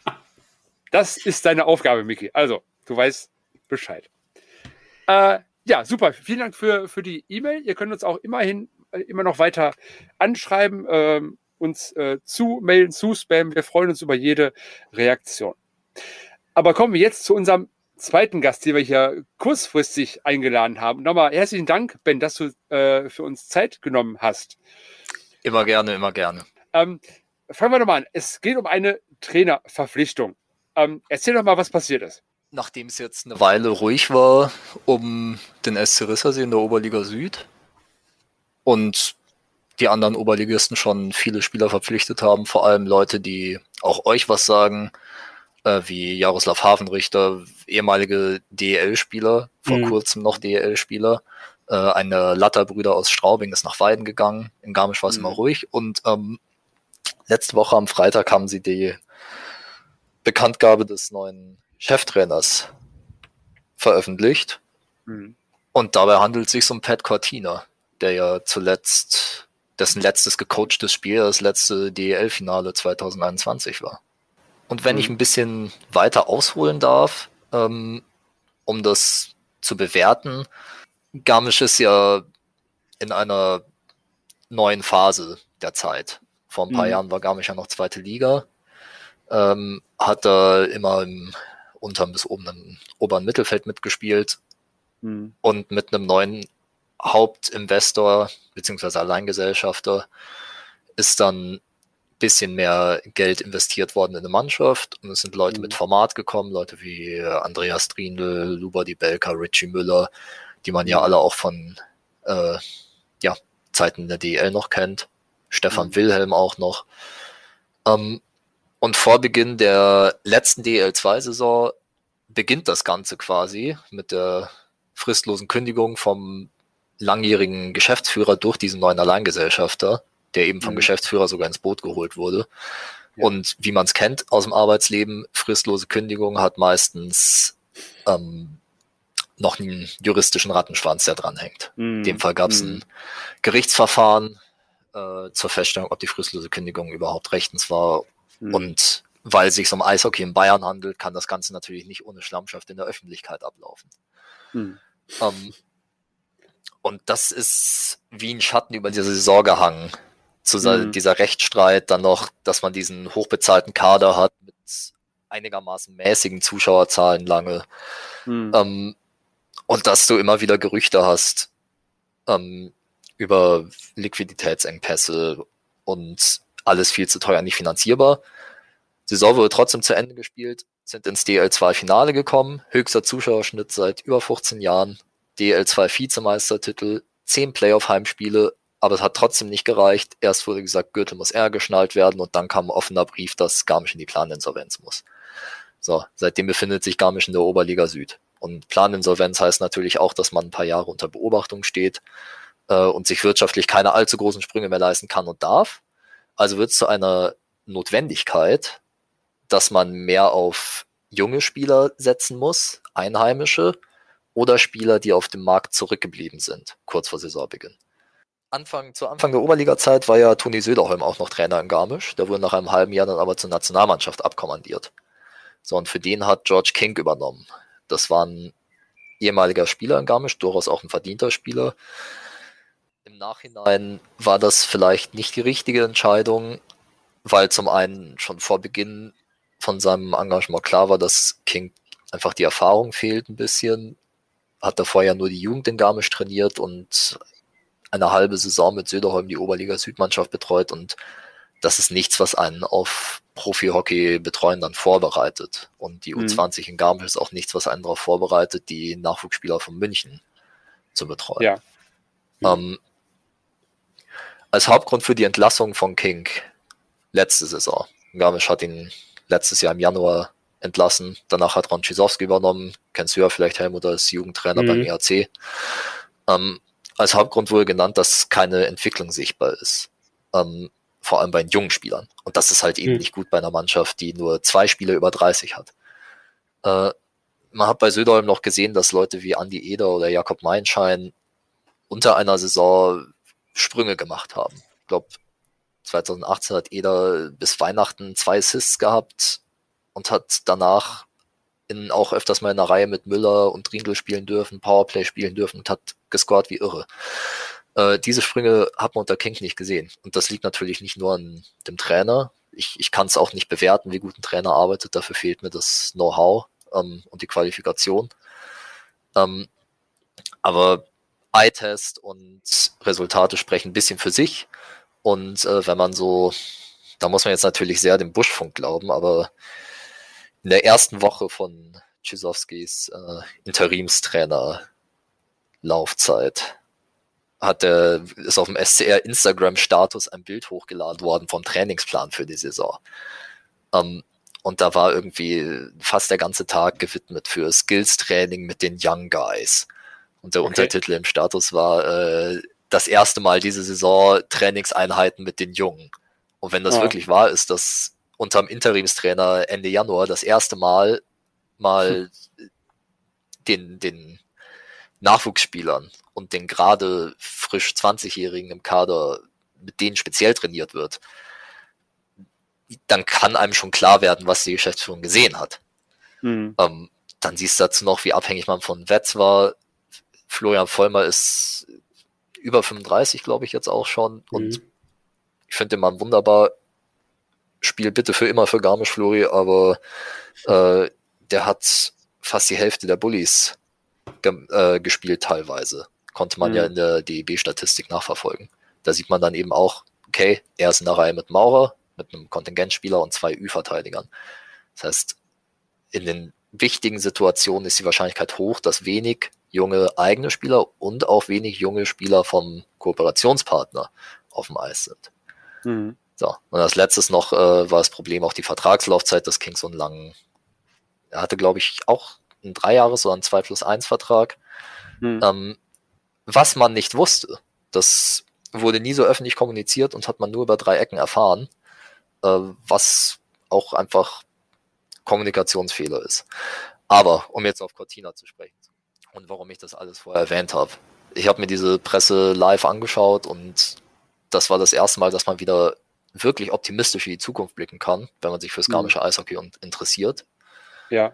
Das ist deine Aufgabe, Micky. Also, du weißt Bescheid. Äh, ja, super. Vielen Dank für, für die E-Mail. Ihr könnt uns auch immerhin äh, immer noch weiter anschreiben, ähm, uns äh, zu mailen, zu spammen. Wir freuen uns über jede Reaktion. Aber kommen wir jetzt zu unserem zweiten Gast, den wir hier kurzfristig eingeladen haben. Nochmal herzlichen Dank, Ben, dass du äh, für uns Zeit genommen hast. Immer gerne, immer gerne. Ähm, fangen wir nochmal an. Es geht um eine Trainerverpflichtung. Ähm, erzähl doch mal, was passiert ist. Nachdem es jetzt eine Weile ruhig war um den S C Rissersee in der Oberliga Süd und die anderen Oberligisten schon viele Spieler verpflichtet haben, vor allem Leute, die auch euch was sagen, äh, wie Jaroslav Hafenrichter, ehemalige D E L-Spieler, vor Mhm. kurzem noch D E L-Spieler. Äh, eine Latter-Brüder aus Straubing ist nach Weiden gegangen. In Garmisch war es Mhm. immer ruhig. Und ähm, letzte Woche am Freitag haben sie die Bekanntgabe des neuen Cheftrainers veröffentlicht. Mhm. Und dabei handelt es sich um Pat Cortina, der ja zuletzt, dessen letztes gecoachtes Spiel das letzte D E L-Finale zwanzig einundzwanzig war. Und wenn mhm. ich ein bisschen weiter ausholen darf, ähm, um das zu bewerten, Garmisch ist ja in einer neuen Phase der Zeit. Vor ein paar mhm. Jahren war Garmisch ja noch zweite Liga, ähm, hat da immer im unteren bis oben im oberen Mittelfeld mitgespielt mhm. und mit einem neuen Hauptinvestor bzw. Alleingesellschafter ist dann ein bisschen mehr Geld investiert worden in eine Mannschaft und es sind Leute mhm. mit Format gekommen, Leute wie Andreas Triendl, Luba Di Belka, Richie Müller, die man mhm. ja alle auch von äh, ja, Zeiten der D E L noch kennt, Stefan mhm. Wilhelm auch noch. Ähm, und vor Beginn der letzten D E L zwei Saison beginnt das Ganze quasi mit der fristlosen Kündigung vom langjährigen Geschäftsführer durch diesen neuen Alleingesellschafter, der eben vom mhm. Geschäftsführer sogar ins Boot geholt wurde. Ja. Und wie man es kennt aus dem Arbeitsleben, fristlose Kündigung hat meistens ähm, noch einen juristischen Rattenschwanz, der dranhängt. Mhm. In dem Fall gab es mhm. ein Gerichtsverfahren äh, zur Feststellung, ob die fristlose Kündigung überhaupt rechtens war. Mhm. Und weil es sich um Eishockey in Bayern handelt, kann das Ganze natürlich nicht ohne Schlammschaft in der Öffentlichkeit ablaufen. Mhm. Ähm, und das ist wie ein Schatten über diese Saison gehangen. Zu mhm. dieser Rechtsstreit, dann noch, dass man diesen hochbezahlten Kader hat mit einigermaßen mäßigen Zuschauerzahlen lange. Mhm. Ähm, und dass du immer wieder Gerüchte hast ähm, über Liquiditätsengpässe und alles viel zu teuer, nicht finanzierbar. Die Saison wurde trotzdem zu Ende gespielt, sind ins D E L zwei Finale gekommen, höchster Zuschauerschnitt seit über fünfzehn Jahren, D E L zwei Vizemeistertitel, zehn Playoff-Heimspiele, aber es hat trotzdem nicht gereicht. Erst wurde gesagt, Gürtel muss eher geschnallt werden und dann kam ein offener Brief, dass Garmisch in die Planinsolvenz muss. So, seitdem befindet sich Garmisch in der Oberliga Süd. Und Planinsolvenz heißt natürlich auch, dass man ein paar Jahre unter Beobachtung steht äh, und sich wirtschaftlich keine allzu großen Sprünge mehr leisten kann und darf. Also wird es zu einer Notwendigkeit, dass man mehr auf junge Spieler setzen muss, Einheimische oder Spieler, die auf dem Markt zurückgeblieben sind, kurz vor Saisonbeginn. Anfang, zu Anfang der Oberliga-Zeit war ja Toni Söderholm auch noch Trainer in Garmisch. Der wurde nach einem halben Jahr dann aber zur Nationalmannschaft abkommandiert. So, und für den hat George King übernommen. Das war ein ehemaliger Spieler in Garmisch, durchaus auch ein verdienter Spieler. Im Nachhinein war das vielleicht nicht die richtige Entscheidung, weil zum einen schon vor Beginn von seinem Engagement klar war, dass King einfach die Erfahrung fehlt ein bisschen. Hat davor ja nur die Jugend in Garmisch trainiert und eine halbe Saison mit Söderholm die Oberliga-Südmannschaft betreut und das ist nichts, was einen auf Profi-Hockey betreuen dann vorbereitet. Und die U zwanzig mhm. in Garmisch ist auch nichts, was einen darauf vorbereitet, die Nachwuchsspieler von München zu betreuen. Ja. Mhm. Ähm, als Hauptgrund für die Entlassung von King letzte Saison. Garmisch hat ihn letztes Jahr im Januar entlassen. Danach hat Ron Czysowski übernommen. Kennst du ja vielleicht, Helmut, als Jugendtrainer mhm. beim E A C. Ähm, als Hauptgrund wurde genannt, dass keine Entwicklung sichtbar ist. Ähm, vor allem bei den jungen Spielern. Und das ist halt eben mhm. nicht gut bei einer Mannschaft, die nur zwei Spieler über dreißig hat. Äh, man hat bei Söderholm noch gesehen, dass Leute wie Andi Eder oder Jakob Meinschein unter einer Saison Sprünge gemacht haben. Ich glaube, zwanzig achtzehn hat Eder bis Weihnachten zwei Assists gehabt und hat danach in, auch öfters mal in einer Reihe mit Müller und Triendl spielen dürfen, Powerplay spielen dürfen und hat gescored wie irre. Äh, diese Sprünge hat man unter King nicht gesehen. Und das liegt natürlich nicht nur an dem Trainer. Ich, ich kann es auch nicht bewerten, wie gut ein Trainer arbeitet. Dafür fehlt mir das Know-how ähm, und die Qualifikation. Ähm, aber Eye-Test und Resultate sprechen ein bisschen für sich. Und äh, wenn man so, da muss man jetzt natürlich sehr dem Buschfunk glauben, aber in der ersten Woche von Czysowskis äh, Interimstrainer Laufzeit hat er, ist auf dem S C R Instagram-Status ein Bild hochgeladen worden vom Trainingsplan für die Saison. Ähm, und da war irgendwie fast der ganze Tag gewidmet für Skills-Training mit den Young Guys. Und der okay. Untertitel im Status war äh, das erste Mal diese Saison Trainingseinheiten mit den Jungen. Und wenn das ja. wirklich wahr ist, dass unterm Interimstrainer Ende Januar das erste Mal mal hm. den, den Nachwuchsspielern und den gerade frisch zwanzigjährigen im Kader, mit denen speziell trainiert wird, dann kann einem schon klar werden, was die Geschäftsführung gesehen hat. Mhm. Ähm, dann siehst du dazu noch, wie abhängig man von Wetz war. Florian Vollmer ist über fünfunddreißig, glaube ich, jetzt auch schon. Mhm. Und ich finde den Mann wunderbar. Spiel bitte für immer für Garmisch, Flori, aber äh, der hat fast die Hälfte der Bullies ge- äh, gespielt teilweise. Konnte man mhm. ja in der D E B-Statistik nachverfolgen. Da sieht man dann eben auch, okay, er ist in der Reihe mit Maurer, mit einem Kontingentspieler und zwei Ü-Verteidigern. Das heißt, in den wichtigen Situationen ist die Wahrscheinlichkeit hoch, dass wenig junge eigene Spieler und auch wenig junge Spieler vom Kooperationspartner auf dem Eis sind. Mhm. So, und als letztes noch äh, war das Problem auch die Vertragslaufzeit des Kings und Langen. Er hatte, glaube ich, auch einen Dreijahres- oder einen zwei plus eins Vertrag. Mhm. Ähm, was man nicht wusste, das wurde nie so öffentlich kommuniziert und hat man nur über drei Ecken erfahren, äh, was auch einfach Kommunikationsfehler ist. Aber, um jetzt auf Cortina zu sprechen und warum ich das alles vorher erwähnt habe. Ich habe mir diese Presse live angeschaut und das war das erste Mal, dass man wieder wirklich optimistisch in die Zukunft blicken kann, wenn man sich fürs garmische Eishockey interessiert. Ja.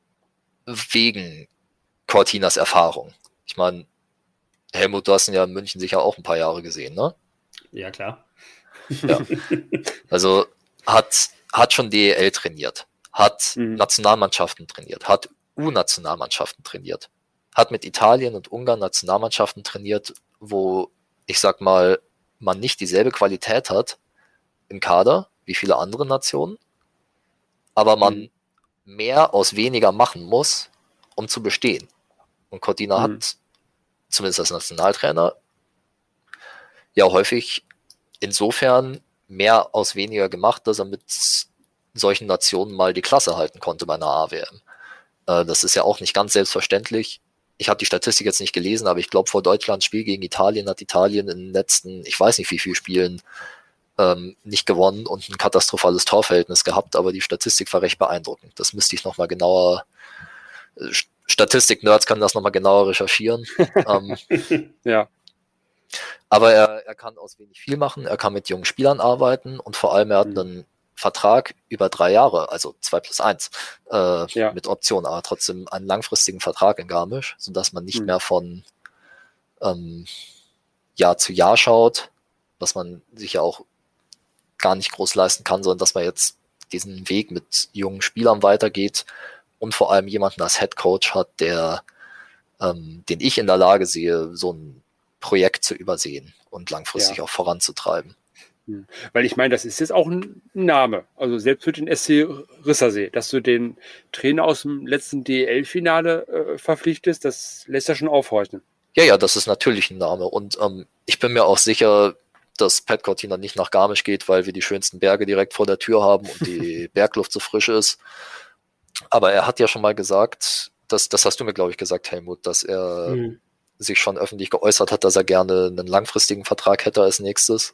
Wegen Cortinas Erfahrung. Ich meine, Helmut, du hast ihn ja in München sicher auch ein paar Jahre gesehen, ne? Ja, klar. Ja. Also hat, hat schon D E L trainiert, hat mhm. Nationalmannschaften trainiert, hat U-Nationalmannschaften trainiert, hat mit Italien und Ungarn Nationalmannschaften trainiert, wo, ich sag mal, man nicht dieselbe Qualität hat im Kader wie viele andere Nationen, aber man mhm. mehr aus weniger machen muss, um zu bestehen. Und Cortina mhm. hat, zumindest als Nationaltrainer, ja häufig insofern mehr aus weniger gemacht, dass er mit solchen Nationen mal die Klasse halten konnte bei einer A W M. Äh, das ist ja auch nicht ganz selbstverständlich. Ich habe die Statistik jetzt nicht gelesen, aber ich glaube, vor Deutschlands Spiel gegen Italien hat Italien in den letzten, ich weiß nicht wie viele Spielen, ähm, nicht gewonnen und ein katastrophales Torverhältnis gehabt, aber die Statistik war recht beeindruckend. Das müsste ich nochmal genauer, Statistik-Nerds können das nochmal genauer recherchieren. ähm, ja. Aber er, er kann aus wenig viel machen, er kann mit jungen Spielern arbeiten und vor allem er hat einen Vertrag über drei Jahre, also zwei plus eins, äh, ja. mit Option, aber trotzdem einen langfristigen Vertrag in Garmisch, sodass man nicht mhm. mehr von ähm, Jahr zu Jahr schaut, was man sich ja auch gar nicht groß leisten kann, sondern dass man jetzt diesen Weg mit jungen Spielern weitergeht und vor allem jemanden als Head Coach hat, der, ähm, den ich in der Lage sehe, so ein Projekt zu übersehen und langfristig ja. auch voranzutreiben. Weil ich meine, das ist jetzt auch ein Name, also selbst für den S C Rissersee, dass du den Trainer aus dem letzten D E L-Finale äh, verpflichtest, das lässt ja schon aufhorchen. Ja, ja, das ist natürlich ein Name und ähm, ich bin mir auch sicher, dass Pat Cortina nicht nach Garmisch geht, weil wir die schönsten Berge direkt vor der Tür haben und die Bergluft so frisch ist. Aber er hat ja schon mal gesagt, dass, das hast du mir, glaube ich, gesagt, Helmut, dass er mhm. sich schon öffentlich geäußert hat, dass er gerne einen langfristigen Vertrag hätte als nächstes.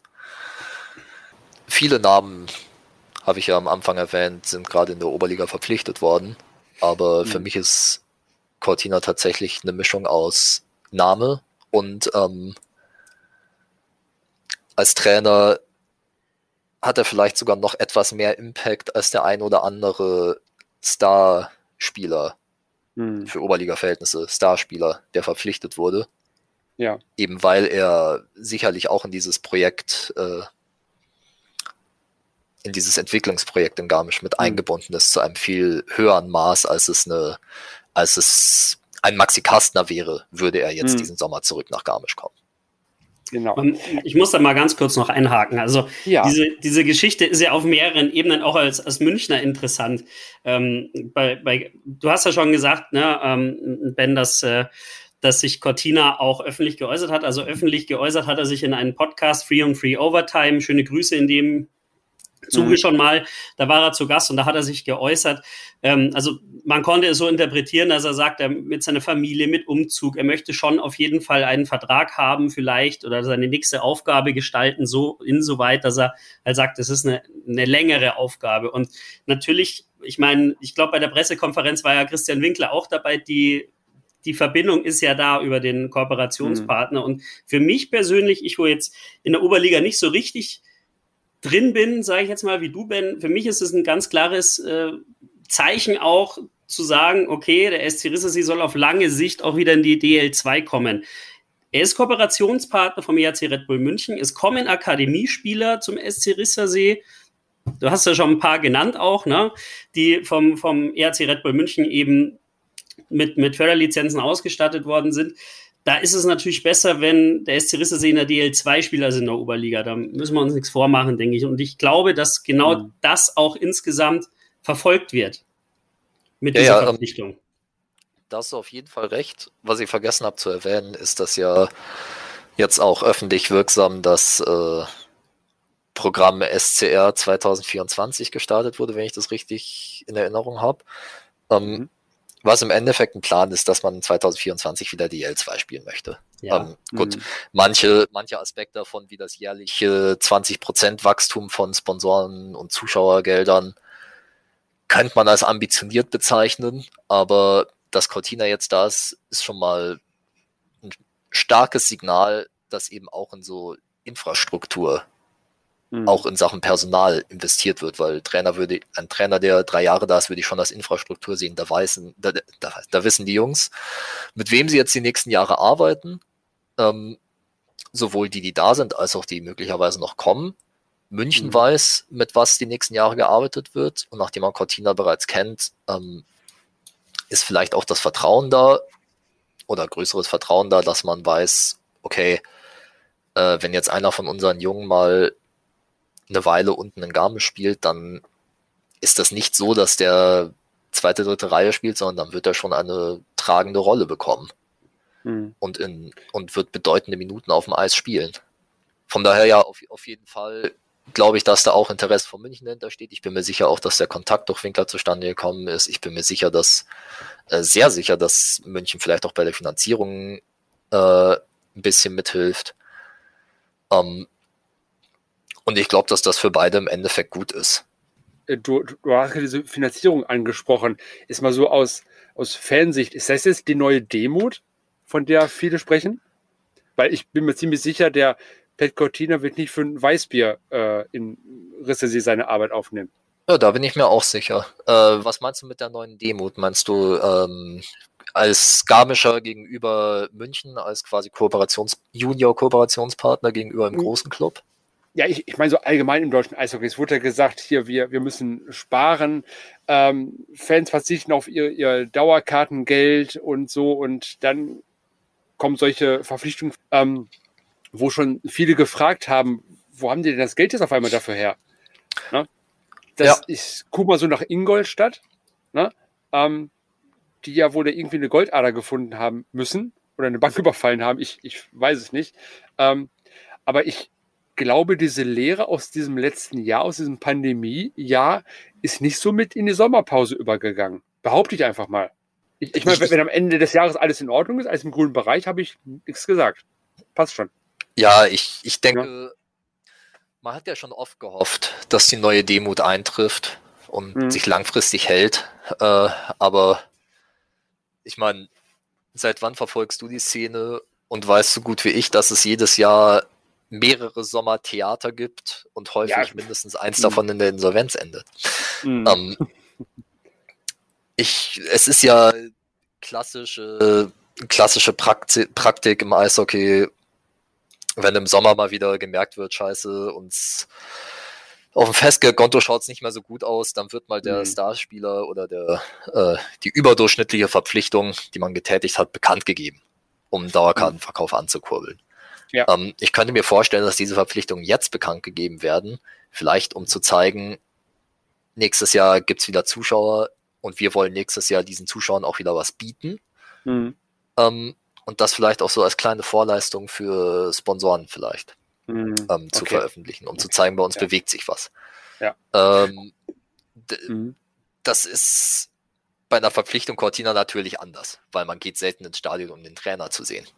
Viele Namen, habe ich ja am Anfang erwähnt, sind gerade in der Oberliga verpflichtet worden. Aber mhm. für mich ist Cortina tatsächlich eine Mischung aus Name und ähm, als Trainer hat er vielleicht sogar noch etwas mehr Impact als der ein oder andere Starspieler mhm. für Oberliga-Verhältnisse, Starspieler, der verpflichtet wurde. Ja. Eben weil er sicherlich auch in dieses Projekt, äh, in dieses Entwicklungsprojekt in Garmisch mit mhm. eingebunden ist, zu einem viel höheren Maß, als es eine, als es ein Maxi Kastner wäre, würde er jetzt mhm. diesen Sommer zurück nach Garmisch kommen. Genau. Ich muss da mal ganz kurz noch einhaken. Also ja. diese, diese Geschichte ist ja auf mehreren Ebenen auch als, als Münchner interessant. Ähm, bei, bei, du hast ja schon gesagt, ne, ähm, Ben, dass, äh, dass sich Cortina auch öffentlich geäußert hat. Also öffentlich geäußert hat er sich in einem Podcast, Free on Free Overtime. Schöne Grüße in dem Zuge mhm. schon mal, da war er zu Gast und da hat er sich geäußert. Ähm, also man konnte es so interpretieren, dass er sagt, er mit seiner Familie, mit Umzug, er möchte schon auf jeden Fall einen Vertrag haben vielleicht oder seine nächste Aufgabe gestalten, so insoweit, dass er halt sagt, es ist eine, eine längere Aufgabe. Und natürlich, ich meine, ich glaube, bei der Pressekonferenz war ja Christian Winkler auch dabei, die die Verbindung ist ja da über den Kooperationspartner. Mhm. Und für mich persönlich, ich wo jetzt in der Oberliga nicht so richtig drin bin, sage ich jetzt mal, wie du, Ben, für mich ist es ein ganz klares äh, Zeichen auch zu sagen, okay, der S C Rissersee soll auf lange Sicht auch wieder in die D L zwei kommen. Er ist Kooperationspartner vom E R C Red Bull München. Es kommen Akademiespieler zum S C Rissersee. Du hast ja schon ein paar genannt auch, ne? Die vom, vom E R C Red Bull München eben mit, mit Förderlizenzen ausgestattet worden sind. Da ist es natürlich besser, wenn der S C Rissersee in der D L zwei spielt als in der Oberliga. Da müssen wir uns nichts vormachen, denke ich. Und ich glaube, dass genau mhm. das auch insgesamt verfolgt wird mit ja, dieser ja, Verpflichtung. Ähm, da hast du auf jeden Fall recht. Was ich vergessen habe zu erwähnen, ist, dass ja jetzt auch öffentlich wirksam das äh, Programm S C R zwanzig vierundzwanzig gestartet wurde, wenn ich das richtig in Erinnerung habe. Ähm, mhm. Was im Endeffekt ein Plan ist, dass man zwanzig vierundzwanzig wieder D L zwei spielen möchte. Ja. Ähm, gut, mhm. manche, manche Aspekte davon, wie das jährliche zwanzig Prozent Wachstum von Sponsoren und Zuschauergeldern, könnte man als ambitioniert bezeichnen, aber dass Cortina jetzt da ist, ist schon mal ein starkes Signal, dass eben auch in so Infrastruktur, mhm. auch in Sachen Personal investiert wird, weil Trainer würde, ein Trainer, der drei Jahre da ist, würde ich schon als Infrastruktur sehen. Da, weißen, da, da, da wissen die Jungs, mit wem sie jetzt die nächsten Jahre arbeiten, ähm, sowohl die, die da sind, als auch die möglicherweise noch kommen. München mhm. weiß, mit was die nächsten Jahre gearbeitet wird, und nachdem man Cortina bereits kennt, ähm, ist vielleicht auch das Vertrauen da oder größeres Vertrauen da, dass man weiß, okay, äh, wenn jetzt einer von unseren Jungen mal eine Weile unten in Garmisch spielt, dann ist das nicht so, dass der zweite, dritte Reihe spielt, sondern dann wird er schon eine tragende Rolle bekommen mhm. und, in, und wird bedeutende Minuten auf dem Eis spielen. Von daher ja, auf, auf jeden Fall glaube ich, dass da auch Interesse von München dahinter steht. Ich bin mir sicher auch, dass der Kontakt durch Winkler zustande gekommen ist. Ich bin mir sicher, dass, äh, sehr sicher, dass München vielleicht auch bei der Finanzierung äh, ein bisschen mithilft. Ähm, und ich glaube, dass das für beide im Endeffekt gut ist. Du, du hast ja diese Finanzierung angesprochen. Ist mal so aus, aus Fansicht, ist das jetzt die neue Demut, von der viele sprechen? Weil ich bin mir ziemlich sicher, der Pat Cortina wird nicht für ein Weißbier äh, in Rissersee seine Arbeit aufnehmen. Ja, da bin ich mir auch sicher. Äh, was meinst du mit der neuen Demut? Meinst du ähm, als Garmischer gegenüber München, als quasi Kooperations Junior-Kooperationspartner gegenüber einem großen Club? Ja, ich, ich meine so allgemein im deutschen Eishockey. Es wurde ja gesagt, hier, wir, wir müssen sparen, ähm, Fans verzichten auf ihr, ihr Dauerkartengeld und so, und dann kommen solche Verpflichtungen, ähm, wo schon viele gefragt haben, wo haben die denn das Geld jetzt auf einmal dafür her? Ne? Das, ja. Ich gucke mal so nach Ingolstadt, ne? ähm, die ja wohl irgendwie eine Goldader gefunden haben müssen oder eine Bank überfallen haben, ich, ich weiß es nicht. Ähm, aber ich glaube, diese Lehre aus diesem letzten Jahr, aus diesem Pandemie-Jahr, ist nicht so mit in die Sommerpause übergegangen. Behaupte ich einfach mal. Ich, ich meine, wenn, wenn am Ende des Jahres alles in Ordnung ist, alles im grünen Bereich, habe ich nichts gesagt. Passt schon. Ja, ich, ich denke, ja. man hat ja schon oft gehofft, dass die neue Demut eintrifft und mhm. sich langfristig hält. Äh, aber ich meine, seit wann verfolgst du die Szene und weißt so gut wie ich, dass es jedes Jahr mehrere Sommertheater gibt und häufig ja. mindestens eins mhm. davon in der Insolvenz endet. Mhm. Ähm, ich, es ist ja klassische, klassische Praktik, Praktik im Eishockey, wenn im Sommer mal wieder gemerkt wird, scheiße, uns auf dem Festgeldkonto schaut es nicht mehr so gut aus, dann wird mal der mhm. Starspieler oder der, äh, die überdurchschnittliche Verpflichtung, die man getätigt hat, bekannt gegeben, um Dauerkartenverkauf mhm. anzukurbeln. Ja. Ähm, ich könnte mir vorstellen, dass diese Verpflichtungen jetzt bekannt gegeben werden, vielleicht um zu zeigen, nächstes Jahr gibt es wieder Zuschauer und wir wollen nächstes Jahr diesen Zuschauern auch wieder was bieten. Mhm. Ähm, und das vielleicht auch so als kleine Vorleistung für Sponsoren vielleicht mhm. ähm, zu okay. veröffentlichen, um okay. zu zeigen, bei uns ja. bewegt sich was. Ja. Ähm, d- mhm. Das ist bei einer Verpflichtung Cortina natürlich anders, weil man geht selten ins Stadion, um den Trainer zu sehen.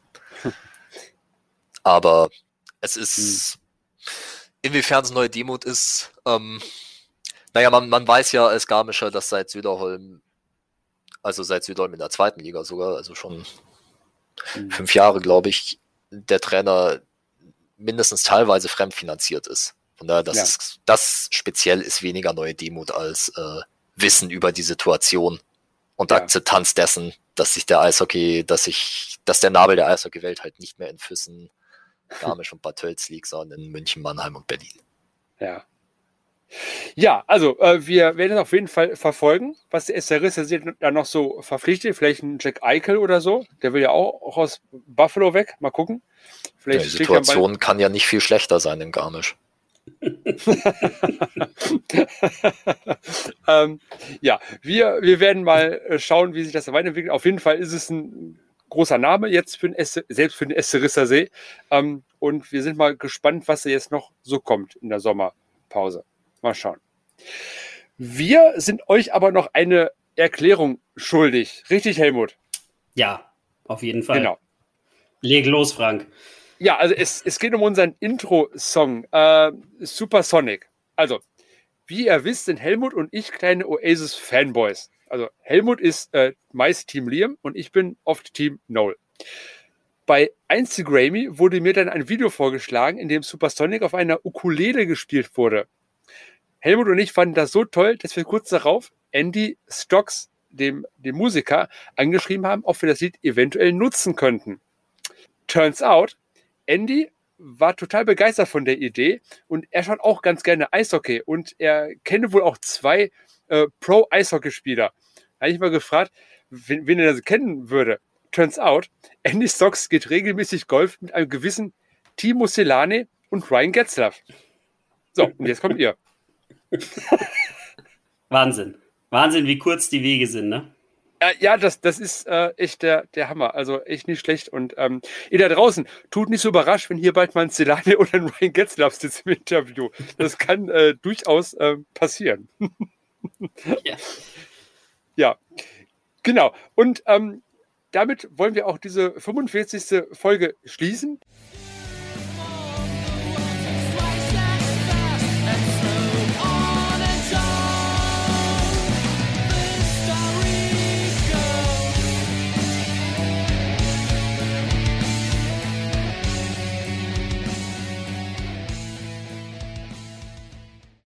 Aber es ist, mhm. inwiefern es neue Demut ist, ähm, naja, man, man weiß ja als Garmischer, dass seit Söderholm also seit Südolm in der zweiten Liga sogar, also schon Mhm. fünf Jahre, glaube ich, der Trainer mindestens teilweise fremdfinanziert ist. Von daher, das, Ja. ist, das speziell ist weniger neue Demut als äh, Wissen über die Situation und Ja. Akzeptanz dessen, dass sich der Eishockey, dass sich, dass der Nabel der Eishockey-Welt halt nicht mehr in Füssen, Garmisch und Bad Tölz liegt, sondern in München, Mannheim und Berlin. Ja. Ja, also äh, wir werden auf jeden Fall verfolgen, was der Esterisse da noch so verpflichtet. Vielleicht ein Jack Eichel oder so. Der will ja auch, auch aus Buffalo weg. Mal gucken. Ja, Vielleicht die steht ja Situation bald- kann ja nicht viel schlechter sein in Garmisch. ähm, ja, wir, wir werden mal äh, schauen, wie sich das weiterentwickelt. Auf jeden Fall ist es ein großer Name jetzt für den Esse, selbst für den Esterisse See. Ähm, und wir sind mal gespannt, was da jetzt noch so kommt in der Sommerpause. Mal schauen. Wir sind euch aber noch eine Erklärung schuldig. Richtig, Helmut? Ja, auf jeden Fall. Genau. Leg los, Frank. Ja, also es, es geht um unseren Intro-Song, äh, Supersonic. Also, wie ihr wisst, sind Helmut und ich kleine Oasis-Fanboys. Also, Helmut ist äh, meist Team Liam und ich bin oft Team Noel. Bei Instagram wurde mir dann ein Video vorgeschlagen, in dem Supersonic auf einer Ukulele gespielt wurde. Helmut und ich fanden das so toll, dass wir kurz darauf Andy Stocks, dem, dem Musiker, angeschrieben haben, ob wir das Lied eventuell nutzen könnten. Turns out, Andy war total begeistert von der Idee und er schaut auch ganz gerne Eishockey und er kenne wohl auch zwei äh, Pro-Eishockeyspieler. Da habe ich mal gefragt, wen, wen er das kennen würde. Turns out, Andy Stocks geht regelmäßig Golf mit einem gewissen Timo Selane und Ryan Getzlaff. So, und jetzt kommt ihr. Wahnsinn. Wahnsinn, wie kurz die Wege sind, ne? Ja, ja, das, das ist äh, echt der, der Hammer. Also echt nicht schlecht. Und ähm, ihr da draußen, tut nicht so überrascht, wenn hier bald mal ein Selane oder ein Ryan Getzlaff sitzt im Interview. Das kann äh, durchaus äh, passieren. Ja. Ja, genau. Und ähm, damit wollen wir auch diese fünfundvierzigste Folge schließen.